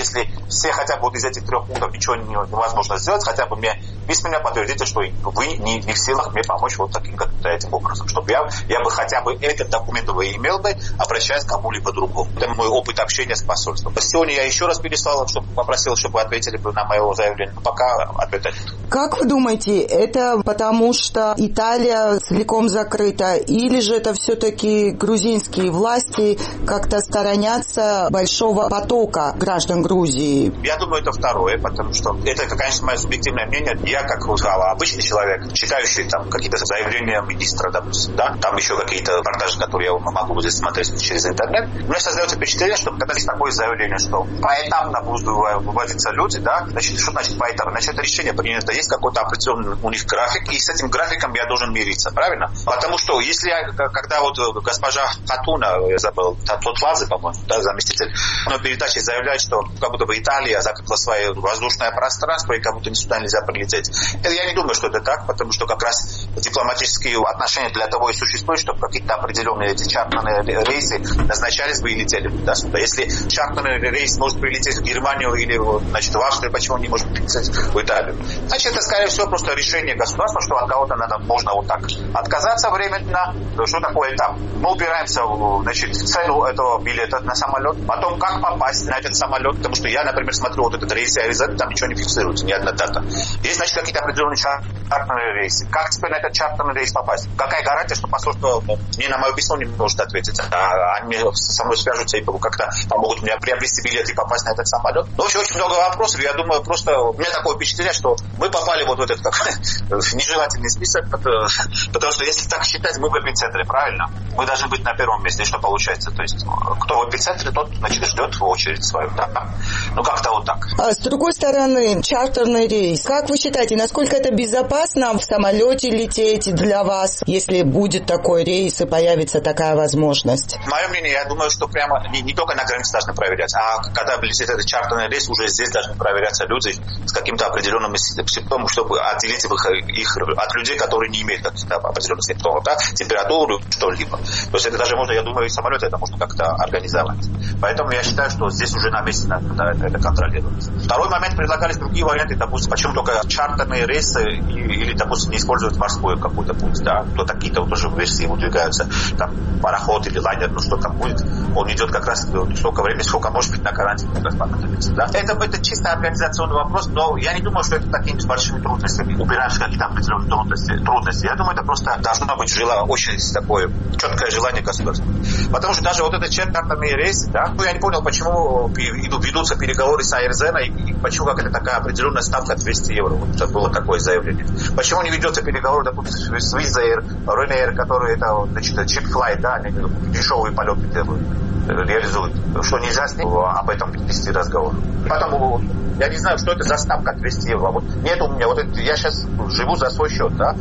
все хотя бы вот из этих 3 пунктов ничего невозможно сделать, хотя бы мне письменно подтвердите, что вы не в силах мне помочь вот таким как-то этим образом, чтобы я бы хотя бы этот документ имел бы, обращаясь к кому-либо другому. Это мой опыт общения с посольством. Сегодня я еще раз переслал, чтобы попросил, чтобы ответили бы на мое заявление. Пока ответа нет. Как вы думаете, это потому, что Италия целиком закрыта, или же это все-таки грузинские власти как-то сторонятся большого потока граждан Грузии? Я думаю, это второе, потому что это, конечно, мое субъективное мнение. Я, как обычный человек, читающий там какие-то заявления министра, допустим, да, там еще какие-то репортажи, которые я могу здесь смотреть через интернет, у меня создается впечатление, что когда есть такое заявление, что поэтапно будут выводиться люди, да, значит, что значит поэтапно? Значит, это решение принято, есть какой-то определенный у них график, и с этим графиком я должен мириться, правильно? Потому что если когда вот госпожа Хатуна, я забыл, Тотлазы, по-моему, да, заместитель, но передаче заявляет, что как будто бы Италия закрыла свое воздушное пространство, и как будто сюда нельзя прилететь. Я не думаю, что это так, потому что как раз дипломатические отношения для того и существуют, чтобы какие-то определенные эти чартерные рейсы назначались бы и летели туда-сюда. Если чартерный рейс может прилететь в Германию или, значит, в Австрию, почему он не может прилететь в Италию? Значит, это, скорее всего, просто решение государства, что от кого-то можно вот так отказаться временно. Что такое этап? Мы упираемся в цену этого билета на самолет, потом как попасть на этот самолет, потому что я, например, смотрю вот этот рейс Air, там ничего не фиксируется, ни одна дата. Есть, значит, какие-то определенные чартерные рейсы. Как теперь на этот чартерный рейс попасть? Какая гарантия, что посольство мне на мое письмо не может ответить? Они со мной свяжутся и как-то помогут мне приобрести билет и попасть на этот самолет. Ну, вообще, очень много вопросов. Я думаю, просто у меня такое впечатление, что мы попали вот в этот такой нежелательный список, потому что если так считать, мы в эпицентре, правильно? Мы должны быть на первом месте, что получается. То есть, кто в эпицентре, тот, значит, ждет в очередь свою. Да? Ну, как-то вот так. А с другой стороны, чартерный рейс. Как вы считаете, насколько это безопасно в самолете лететь для вас, если будет такой рейс и появится такая возможность? Мое мнение, я думаю, что прямо не только на границе должны проверять, а когда летит этот чартерный рейс, уже здесь должны проверяться люди с каким-то определенным симптомом, чтобы отделить их от людей, которые не имеют каких-то определенных симптомов, да, температуру, что-либо. То есть это даже можно, я думаю, и самолет это можно как-то организовать. Поэтому я считаю, что здесь уже на месте надо это контролировать. Второй момент, предлагались другие варианты, допустим, почему только чартерные рейсы или, допустим, не используют морской какой-то путь, да, то такие-то вот тоже версии выдвигаются, там, пароход или лайнер, ну что там будет, он идет как раз столько времени, сколько может быть на карантине, да. Это чисто организационный вопрос, но я не думаю, что это такими большими трудностями, упираемся в какие-то определенные трудности. Я думаю, это просто должно быть очень такое четкое желание государства. Потому что даже вот этот чартерный рейс, да, ну я не понял, почему ведутся переговоры с Air и почему какая-то такая определенная ставка 200 евро. Вот это было какое заявление. Почему не ведется переговоры, допустим, с Wizz Air, Ryanair, которые это, значит, cheap flight, да, они дешевые полеты делают, реализуют. Что нельзя с ним об этом вести разговор. Потом, я не знаю, что это за ставка 200 евро. Вот нет у меня, вот это, я сейчас живу за свой счет, да,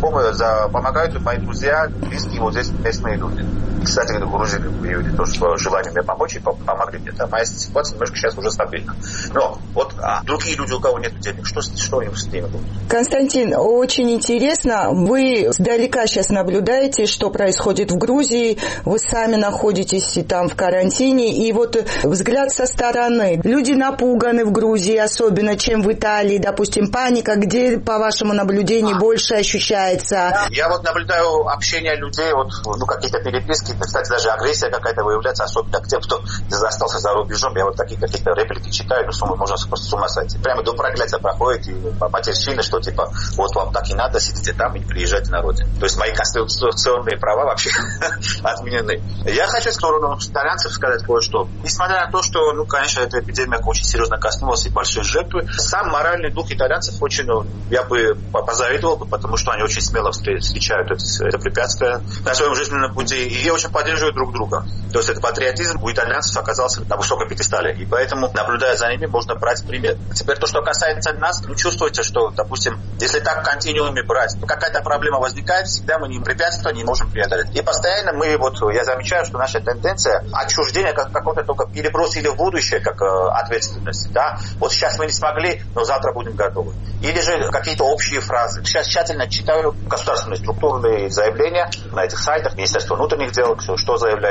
помогают мои друзья, близкие вот здесь местные люди. Кстати, в Грузии люди тоже с желанием мне помочь и помогли мне. Да, моя ситуация немножко сейчас уже стабильна. Но вот другие люди, у кого нет денег, что им с ними будет? Константин, очень интересно. Вы сдалека сейчас наблюдаете, что происходит в Грузии. Вы сами находитесь там в карантине. И вот взгляд со стороны. Люди напуганы в Грузии, особенно, чем в Италии. Допустим, паника. Где, по вашему наблюдению, больше ощущается? Я вот наблюдаю общение людей, вот, ну, какие-то переписки. Кстати, даже агрессия какая-то выявляется, особенно к тем, кто остался за рубежом. Я вот такие какие-то реплики читаю, ну, можно просто с ума сойти. Прямо до проклятия проходит, и матерщина, что типа, вот вам так и надо, сидите там и не приезжайте на родину. То есть мои конституционные права вообще отменены. Я хочу в сторону итальянцев сказать кое-что. Несмотря на то, что, ну, конечно, эта эпидемия очень серьезно коснулась и большой жертвы, сам моральный дух итальянцев очень, я бы позавидовал, потому что они очень смело встречают это препятствие на своем жизненном пути и очень поддерживают друг друга. То есть этот патриотизм у итальянцев оказался на высоком пьедестале. И поэтому, наблюдая за ними, можно брать пример. Теперь то, что касается нас, вы чувствуете, что, допустим, если так в континууме брать, то какая-то проблема возникает, всегда мы не препятствия не можем преодолеть. И постоянно я замечаю, что наша тенденция отчуждения как какого-то только перебросили в будущее, как ответственность. Да? Вот сейчас мы не смогли, но завтра будем готовы. Или же какие-то общие фразы. Сейчас тщательно читаю государственные структурные заявления на этих сайтах, Министерство внутренних дел, что заявляет, как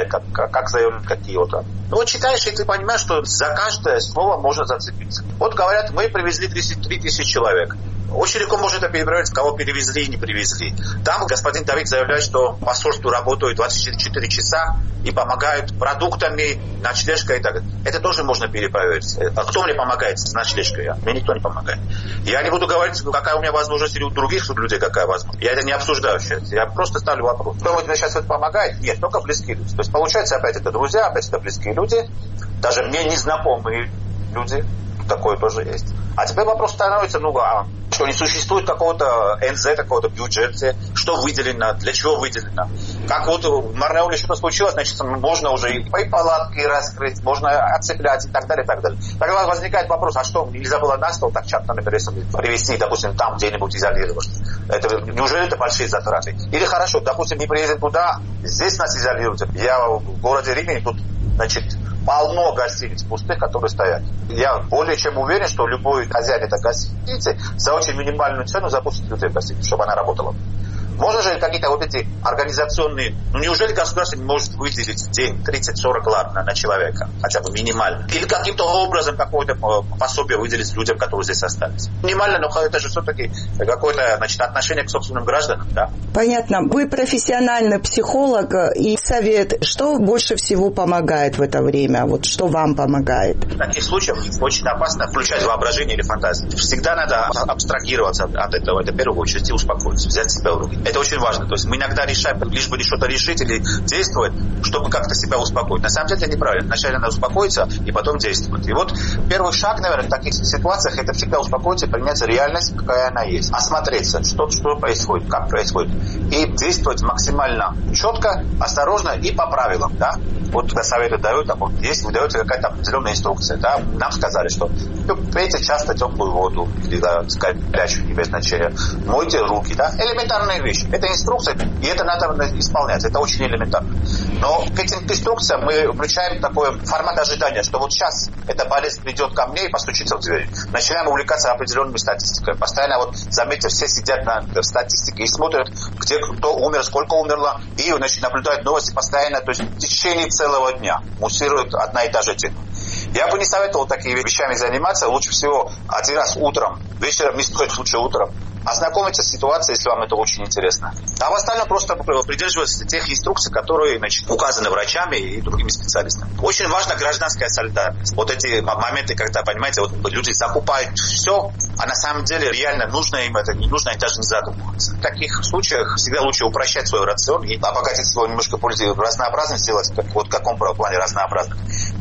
как заявлять какие-то. Ну, вот читаешь, и ты понимаешь, что за каждое слово можно зацепиться. Вот говорят, мы привезли 33 тысячи человек. Очень легко можно это перепроверить, кого перевезли и не привезли. Там господин Давид заявляет, что посольство работает 24 часа и помогают продуктами, ночлежкой и так далее. Это тоже можно перепроверить. А кто мне помогает с ночлежкой? Мне никто не помогает. Я не буду говорить, какая у меня возможность или у других людей какая возможность. Я это не обсуждаю сейчас. Я просто ставлю вопрос. Кто мне сейчас это помогает? Нет, только близкие люди. То есть получается опять это друзья, опять это близкие люди. Даже мне незнакомые люди. Такое тоже есть. А теперь вопрос становится, что не существует какого-то НЗ, какого-то бюджета, что выделено, для чего выделено. Как вот в Марнеуле что-то случилось, значит, можно уже и палатки раскрыть, можно оцеплять и так далее, и так далее. Тогда возникает вопрос, а что, нельзя было на стол так часто, например, привезти, допустим, там где-нибудь изолировать? Неужели это большие затраты? Или хорошо, допустим, не приедем туда, здесь нас изолируют. Я в городе Риме, тут, полно гостиниц пустых, которые стоят. Я более чем уверен, что любой хозяин этой гостиницы за очень минимальную цену запустит людей в гостиницу, чтобы она работала. Можно же какие-то вот эти организационные... неужели государство не может выделить в день 30-40 лат на человека? Хотя бы минимально. Или каким-то образом какое-то пособие выделить людям, которые здесь остались. Минимально, но это же все-таки какое-то, отношение к собственным гражданам, да? Понятно. Вы профессиональный психолог и совет. Что больше всего помогает в это время? Вот что вам помогает? В таких случаях очень опасно включать воображение или фантазию. Всегда надо абстрагироваться от этого. Это в первую очередь и успокоиться, взять себя в руки. Это очень важно. То есть мы иногда решаем, лишь бы что-то решить или действовать, чтобы как-то себя успокоить. На самом деле это неправильно. Вначале надо успокоиться и потом действовать. И вот первый шаг, наверное, в таких ситуациях это всегда успокоиться и принять реальность, какая она есть. Осмотреться, что происходит, как происходит. И действовать максимально четко, осторожно и по правилам. Да? Вот когда советы дают, так вот, есть, выдается какая-то определенная инструкция. Да? Нам сказали, что пейте часто теплую воду, или горячую, не без значения. Мойте руки. Да? Элементарные вещи. Это инструкция, и это надо исполнять. Это очень элементарно. Но к этим инструкциям мы включаем такой формат ожидания, что вот сейчас эта болезнь придет ко мне и постучится в дверь. Начинаем увлекаться определенными статистиками. Постоянно, заметьте, все сидят на статистике и смотрят, где кто умер, сколько умерло, и наблюдают новости постоянно, то есть в течение целого дня муссируют одна и та же тема. Я бы не советовал такими вещами заниматься. Лучше всего один раз утром, вечером не стоит лучше утром. Ознакомиться с ситуацией, если вам это очень интересно. А в остальном просто придерживаться тех инструкций, которые указаны врачами и другими специалистами. Очень важна гражданская солидарность. Вот эти моменты, когда, понимаете, люди закупают все, а на самом деле реально нужно им это, не нужно, и даже не задумываться. В таких случаях всегда лучше упрощать свой рацион и обогатить его немножко разнообразно сделать, в каком плане разнообразно.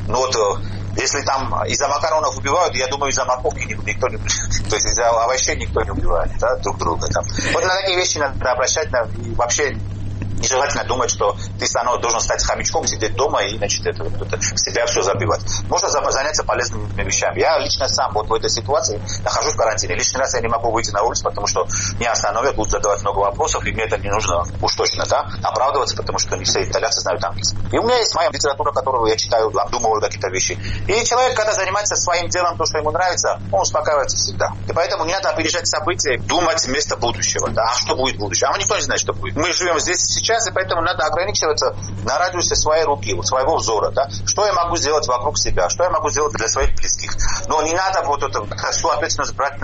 Если там из-за макаронов убивают, я думаю, из-за морковки никто не... То есть из-за овощей никто не убивает, да, друг друга. Там. Вот на такие вещи надо обращать, и вообще нежелательно думать, что ты должен стать хомячком, сидеть дома и, себя все забивать. Можно заняться полезными вещами. Я лично сам в этой ситуации нахожусь в карантине. Лишний раз я не могу выйти на улицу, потому что меня остановят, будут задавать много вопросов, и мне это не нужно уж точно, да, оправдываться, потому что не все итальянцы знают английский. И у меня есть моя литература, которую я читаю, обдумываю какие-то вещи. И человек, когда занимается своим делом, то, что ему нравится, он успокаивается всегда. И поэтому не надо опережать события, думать вместо будущего. Да? А что будет в будущем? А никто не знает, что будет. Мы живем здесь и сейчас, и поэтому надо ограничиваться на радиусе своей руки, своего взора. Да? Что я могу сделать вокруг себя? Что я могу сделать для своих близких? Но не надо всю ответственность брать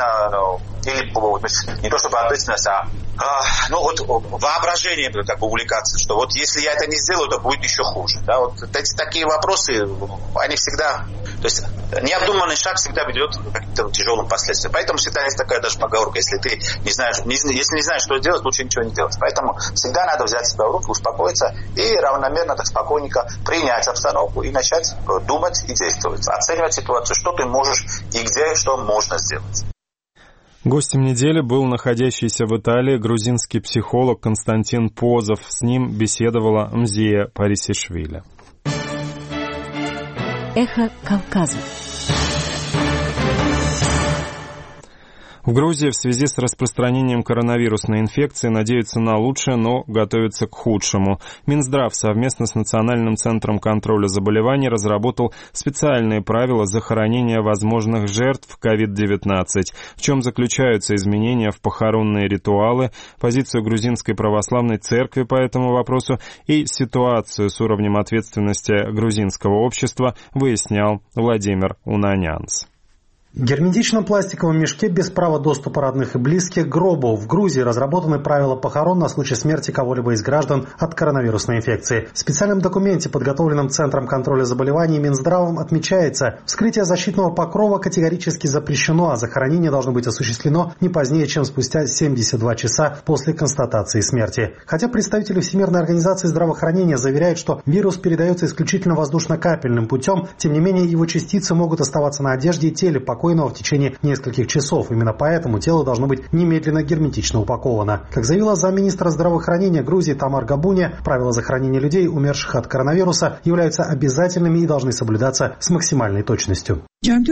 или не то чтобы ответственность, воображение увлекаться, что если я это не сделаю, то будет еще хуже. Да? Эти такие вопросы, они всегда... То есть необдуманный шаг всегда ведет к каким-то тяжелым последствиям. Поэтому всегда есть такая даже поговорка, если ты не знаешь, что делать, лучше ничего не делать. Поэтому всегда надо взять себя в руки, успокоиться и равномерно, спокойненько принять обстановку и начать думать и действовать. Оценивать ситуацию, что ты можешь и где, что можно сделать. Гостем недели был находящийся в Италии грузинский психолог Константин Позов. С ним беседовала Мзия Парисишвили. Эхо Кавказа. В Грузии в связи с распространением коронавирусной инфекции надеются на лучшее, но готовятся к худшему. Минздрав совместно с Национальным центром контроля заболеваний разработал специальные правила захоронения возможных жертв COVID-19. В чем заключаются изменения в похоронные ритуалы, позицию грузинской православной церкви по этому вопросу и ситуацию с уровнем ответственности грузинского общества, выяснял Владимир Унанянс. В герметичном пластиковом мешке без права доступа родных и близких к гробу в Грузии разработаны правила похорон на случай смерти кого-либо из граждан от коронавирусной инфекции. В специальном документе, подготовленном Центром контроля заболеваний и Минздравом, отмечается, вскрытие защитного покрова категорически запрещено, а захоронение должно быть осуществлено не позднее, чем спустя 72 часа после констатации смерти. Хотя представители Всемирной организации здравоохранения заверяют, что вирус передается исключительно воздушно-капельным путем, тем не менее его частицы могут оставаться на одежде и теле покойного в течение нескольких часов. Именно поэтому тело должно быть немедленно герметично упаковано. Как заявила замминистра здравоохранения Грузии Тамар Габуния, правила захоронения людей, умерших от коронавируса, являются обязательными и должны соблюдаться с максимальной точностью.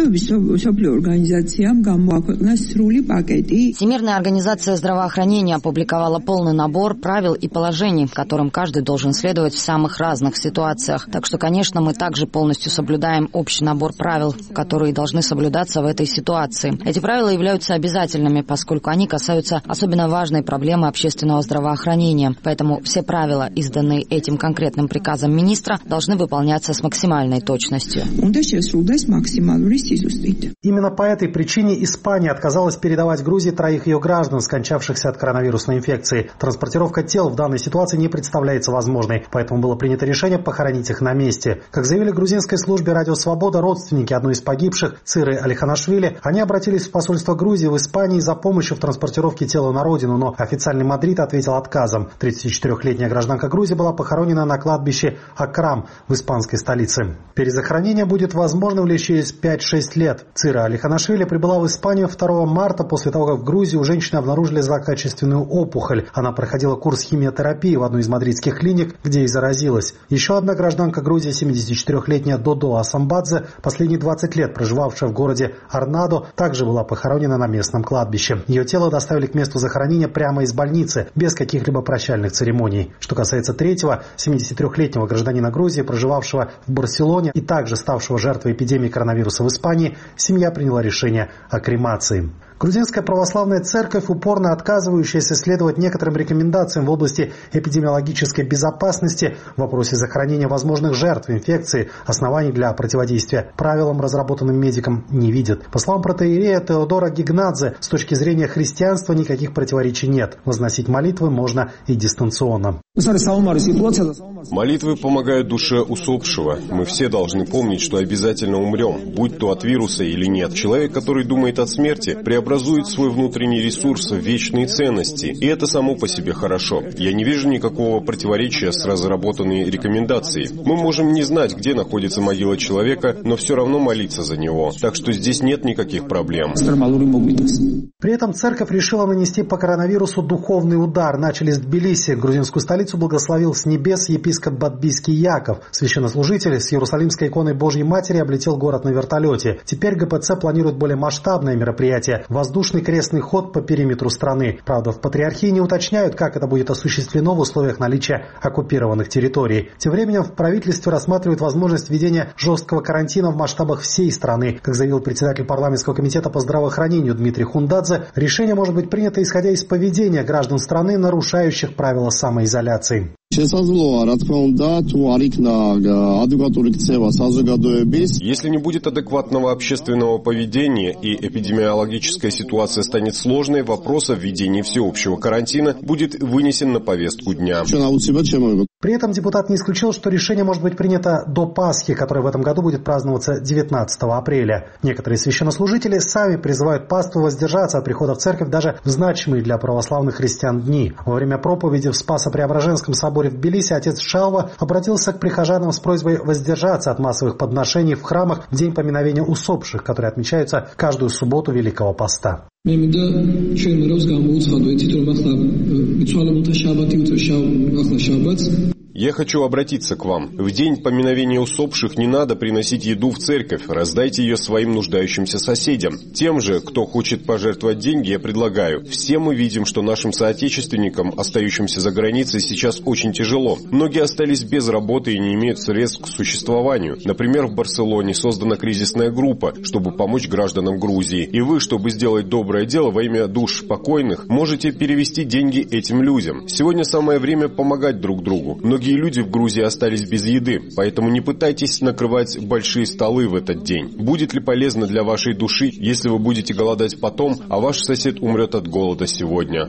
Всемирная организация здравоохранения опубликовала полный набор правил и положений, которым каждый должен следовать в самых разных ситуациях. Так что, конечно, мы также полностью соблюдаем общий набор правил, которые должны соблюдаться в этой ситуации. Эти правила являются обязательными, поскольку они касаются особенно важной проблемы общественного здравоохранения. Поэтому все правила, изданные этим конкретным приказом министра, должны выполняться с максимальной точностью. Именно по этой причине Испания отказалась передавать Грузии 3 ее граждан, скончавшихся от коронавирусной инфекции. Транспортировка тел в данной ситуации не представляется возможной, поэтому было принято решение похоронить их на месте. Как заявили грузинской службе «Радио Свобода» родственники одной из погибших, Циры Алиханашвили, они обратились в посольство Грузии в Испании за помощью в транспортировке тела на родину, но официальный Мадрид ответил отказом. 34-летняя гражданка Грузии была похоронена на кладбище Акрам в испанской столице. Перезахоронение будет возможным лишь через 5-6 лет. Цира Алиханашвили прибыла в Испанию 2 марта после того, как в Грузии у женщины обнаружили злокачественную опухоль. Она проходила курс химиотерапии в одной из мадридских клиник, где и заразилась. Еще одна гражданка Грузии, 74-летняя Додо Асамбадзе, последние 20 лет проживавшая в городе Арнадо, также была похоронена на местном кладбище. Ее тело доставили к месту захоронения прямо из больницы, без каких-либо прощальных церемоний. Что касается третьего, 73-летнего гражданина Грузии, проживавшего в Барселоне и также ставшего жертвой эпидемии коронавируса в Испании, семья приняла решение о кремации. Грузинская православная церковь, упорно отказывающаяся следовать некоторым рекомендациям в области эпидемиологической безопасности в вопросе захоронения возможных жертв инфекции, оснований для противодействия правилам, разработанным медикам, не видит. По словам протоиерея Теодора Гигнадзе, с точки зрения христианства никаких противоречий нет. Возносить молитвы можно и дистанционно. Молитвы помогают душе усопшего. Мы все должны помнить, что обязательно умрем, будь то от вируса или нет. Человек, который думает о смерти, преобразует свой внутренний ресурс в вечные ценности. И это само по себе хорошо. Я не вижу никакого противоречия с разработанной рекомендацией. Мы можем не знать, где находится могила человека, но все равно молиться за него. Так что здесь нет никаких проблем. При этом церковь решила нанести по коронавирусу духовный удар. Начали с Тбилиси. Грузинскую столицу благословил с небес епископ Бадбийский Яков. Священнослужитель с Иерусалимской иконой Божьей Матери облетел город на вертолете. Теперь ГПЦ планирует более масштабное мероприятие – воздушный крестный ход по периметру страны. Правда, в патриархии не уточняют, как это будет осуществлено в условиях наличия оккупированных территорий. Тем временем в правительстве рассматривают возможность введения жесткого карантина в масштабах всей страны. Как заявил председатель парламентского комитета по здравоохранению Дмитрий Хундадзе, решение может быть принято исходя из поведения граждан страны, нарушающих правила самоизоляции. Если не будет адекватного общественного поведения и эпидемиологическая ситуация станет сложной, вопрос о введении всеобщего карантина будет вынесен на повестку дня. При этом депутат не исключил, что решение может быть принято до Пасхи, которая в этом году будет праздноваться 19 апреля. Некоторые священнослужители сами призывают паству воздержаться от прихода в церковь даже в значимые для православных христиан дни. Во время проповеди в Спасо-Преображенском соборе в Тбилиси отец Шалва обратился к прихожанам с просьбой воздержаться от массовых подношений в храмах в день поминовения усопших, которые отмечаются каждую субботу Великого Поста. Я хочу обратиться к вам. В день поминовения усопших не надо приносить еду в церковь, раздайте ее своим нуждающимся соседям. Тем же, кто хочет пожертвовать деньги, я предлагаю. Все мы видим, что нашим соотечественникам, остающимся за границей, сейчас очень тяжело. Многие остались без работы и не имеют средств к существованию. Например, в Барселоне создана кризисная группа, чтобы помочь гражданам Грузии. И вы, чтобы сделать доброе дело во имя душ покойных, можете перевести деньги этим людям. Сегодня самое время помогать друг другу. Многие люди в Грузии остались без еды, поэтому не пытайтесь накрывать большие столы в этот день. Будет ли полезно для вашей души, если вы будете голодать потом, а ваш сосед умрет от голода сегодня?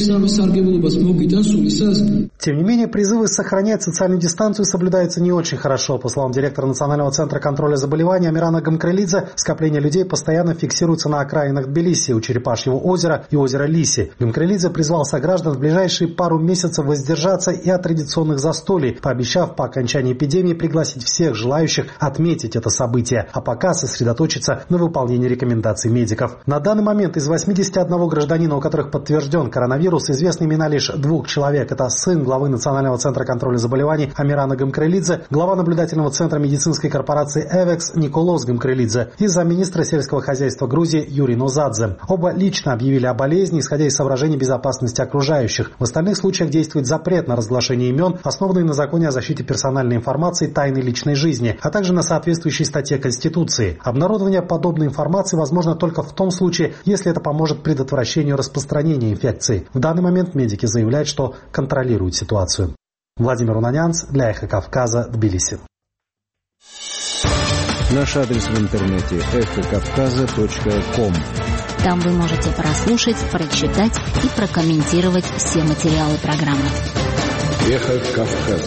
Тем не менее, призывы сохранять социальную дистанцию соблюдаются не очень хорошо. По словам директора Национального центра контроля заболеваний Амирана Гамкрелидзе, скопление людей постоянно фиксируется на окраинах Тбилиси, у Черепашьего озера и озера Лиси. Гамкрелидзе призвал сограждан в ближайшие пару месяцев воздержаться и от традиционных застолий, пообещав по окончании эпидемии пригласить всех желающих отметить это событие, а пока сосредоточиться на выполнении рекомендаций медиков. На данный момент из 81 гражданина, у которых подтвержден коронавирус, известны имена лишь 2 человек. Это сын главы Национального центра контроля заболеваний Амирана Гамкрелидзе, глава наблюдательного центра медицинской корпорации «Эвекс» Николос Гамкрелидзе и замминистра сельского хозяйства Грузии Юрий Нозадзе. Оба лично объявили о болезни, исходя из соображений безопасности окружающих. В остальных случаях действует запрет на разглашение имен, основанный на законе о защите персональной информации, тайны личной жизни, а также на соответствующей статье Конституции. Обнародование подобной информации возможно только в том случае, если это поможет предотвращению распространения инфекции. В данный момент медики заявляют, что контролируют ситуацию. Владимир Унанянц для «Эхо Кавказа», Тбилиси. Наш адрес в интернете эхокавказа.ком. Там вы можете прослушать, прочитать и прокомментировать все материалы программы. Эхо Кавказа.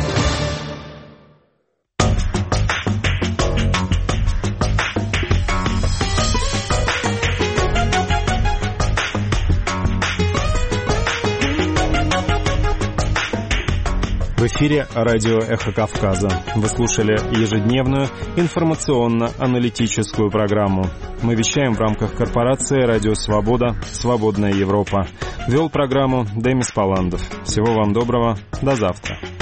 В эфире радио «Эхо Кавказа». Вы слушали ежедневную информационно-аналитическую программу. Мы вещаем в рамках корпорации «Радио Свобода. Свободная Европа». Вел программу Демис Паландов. Всего вам доброго. До завтра.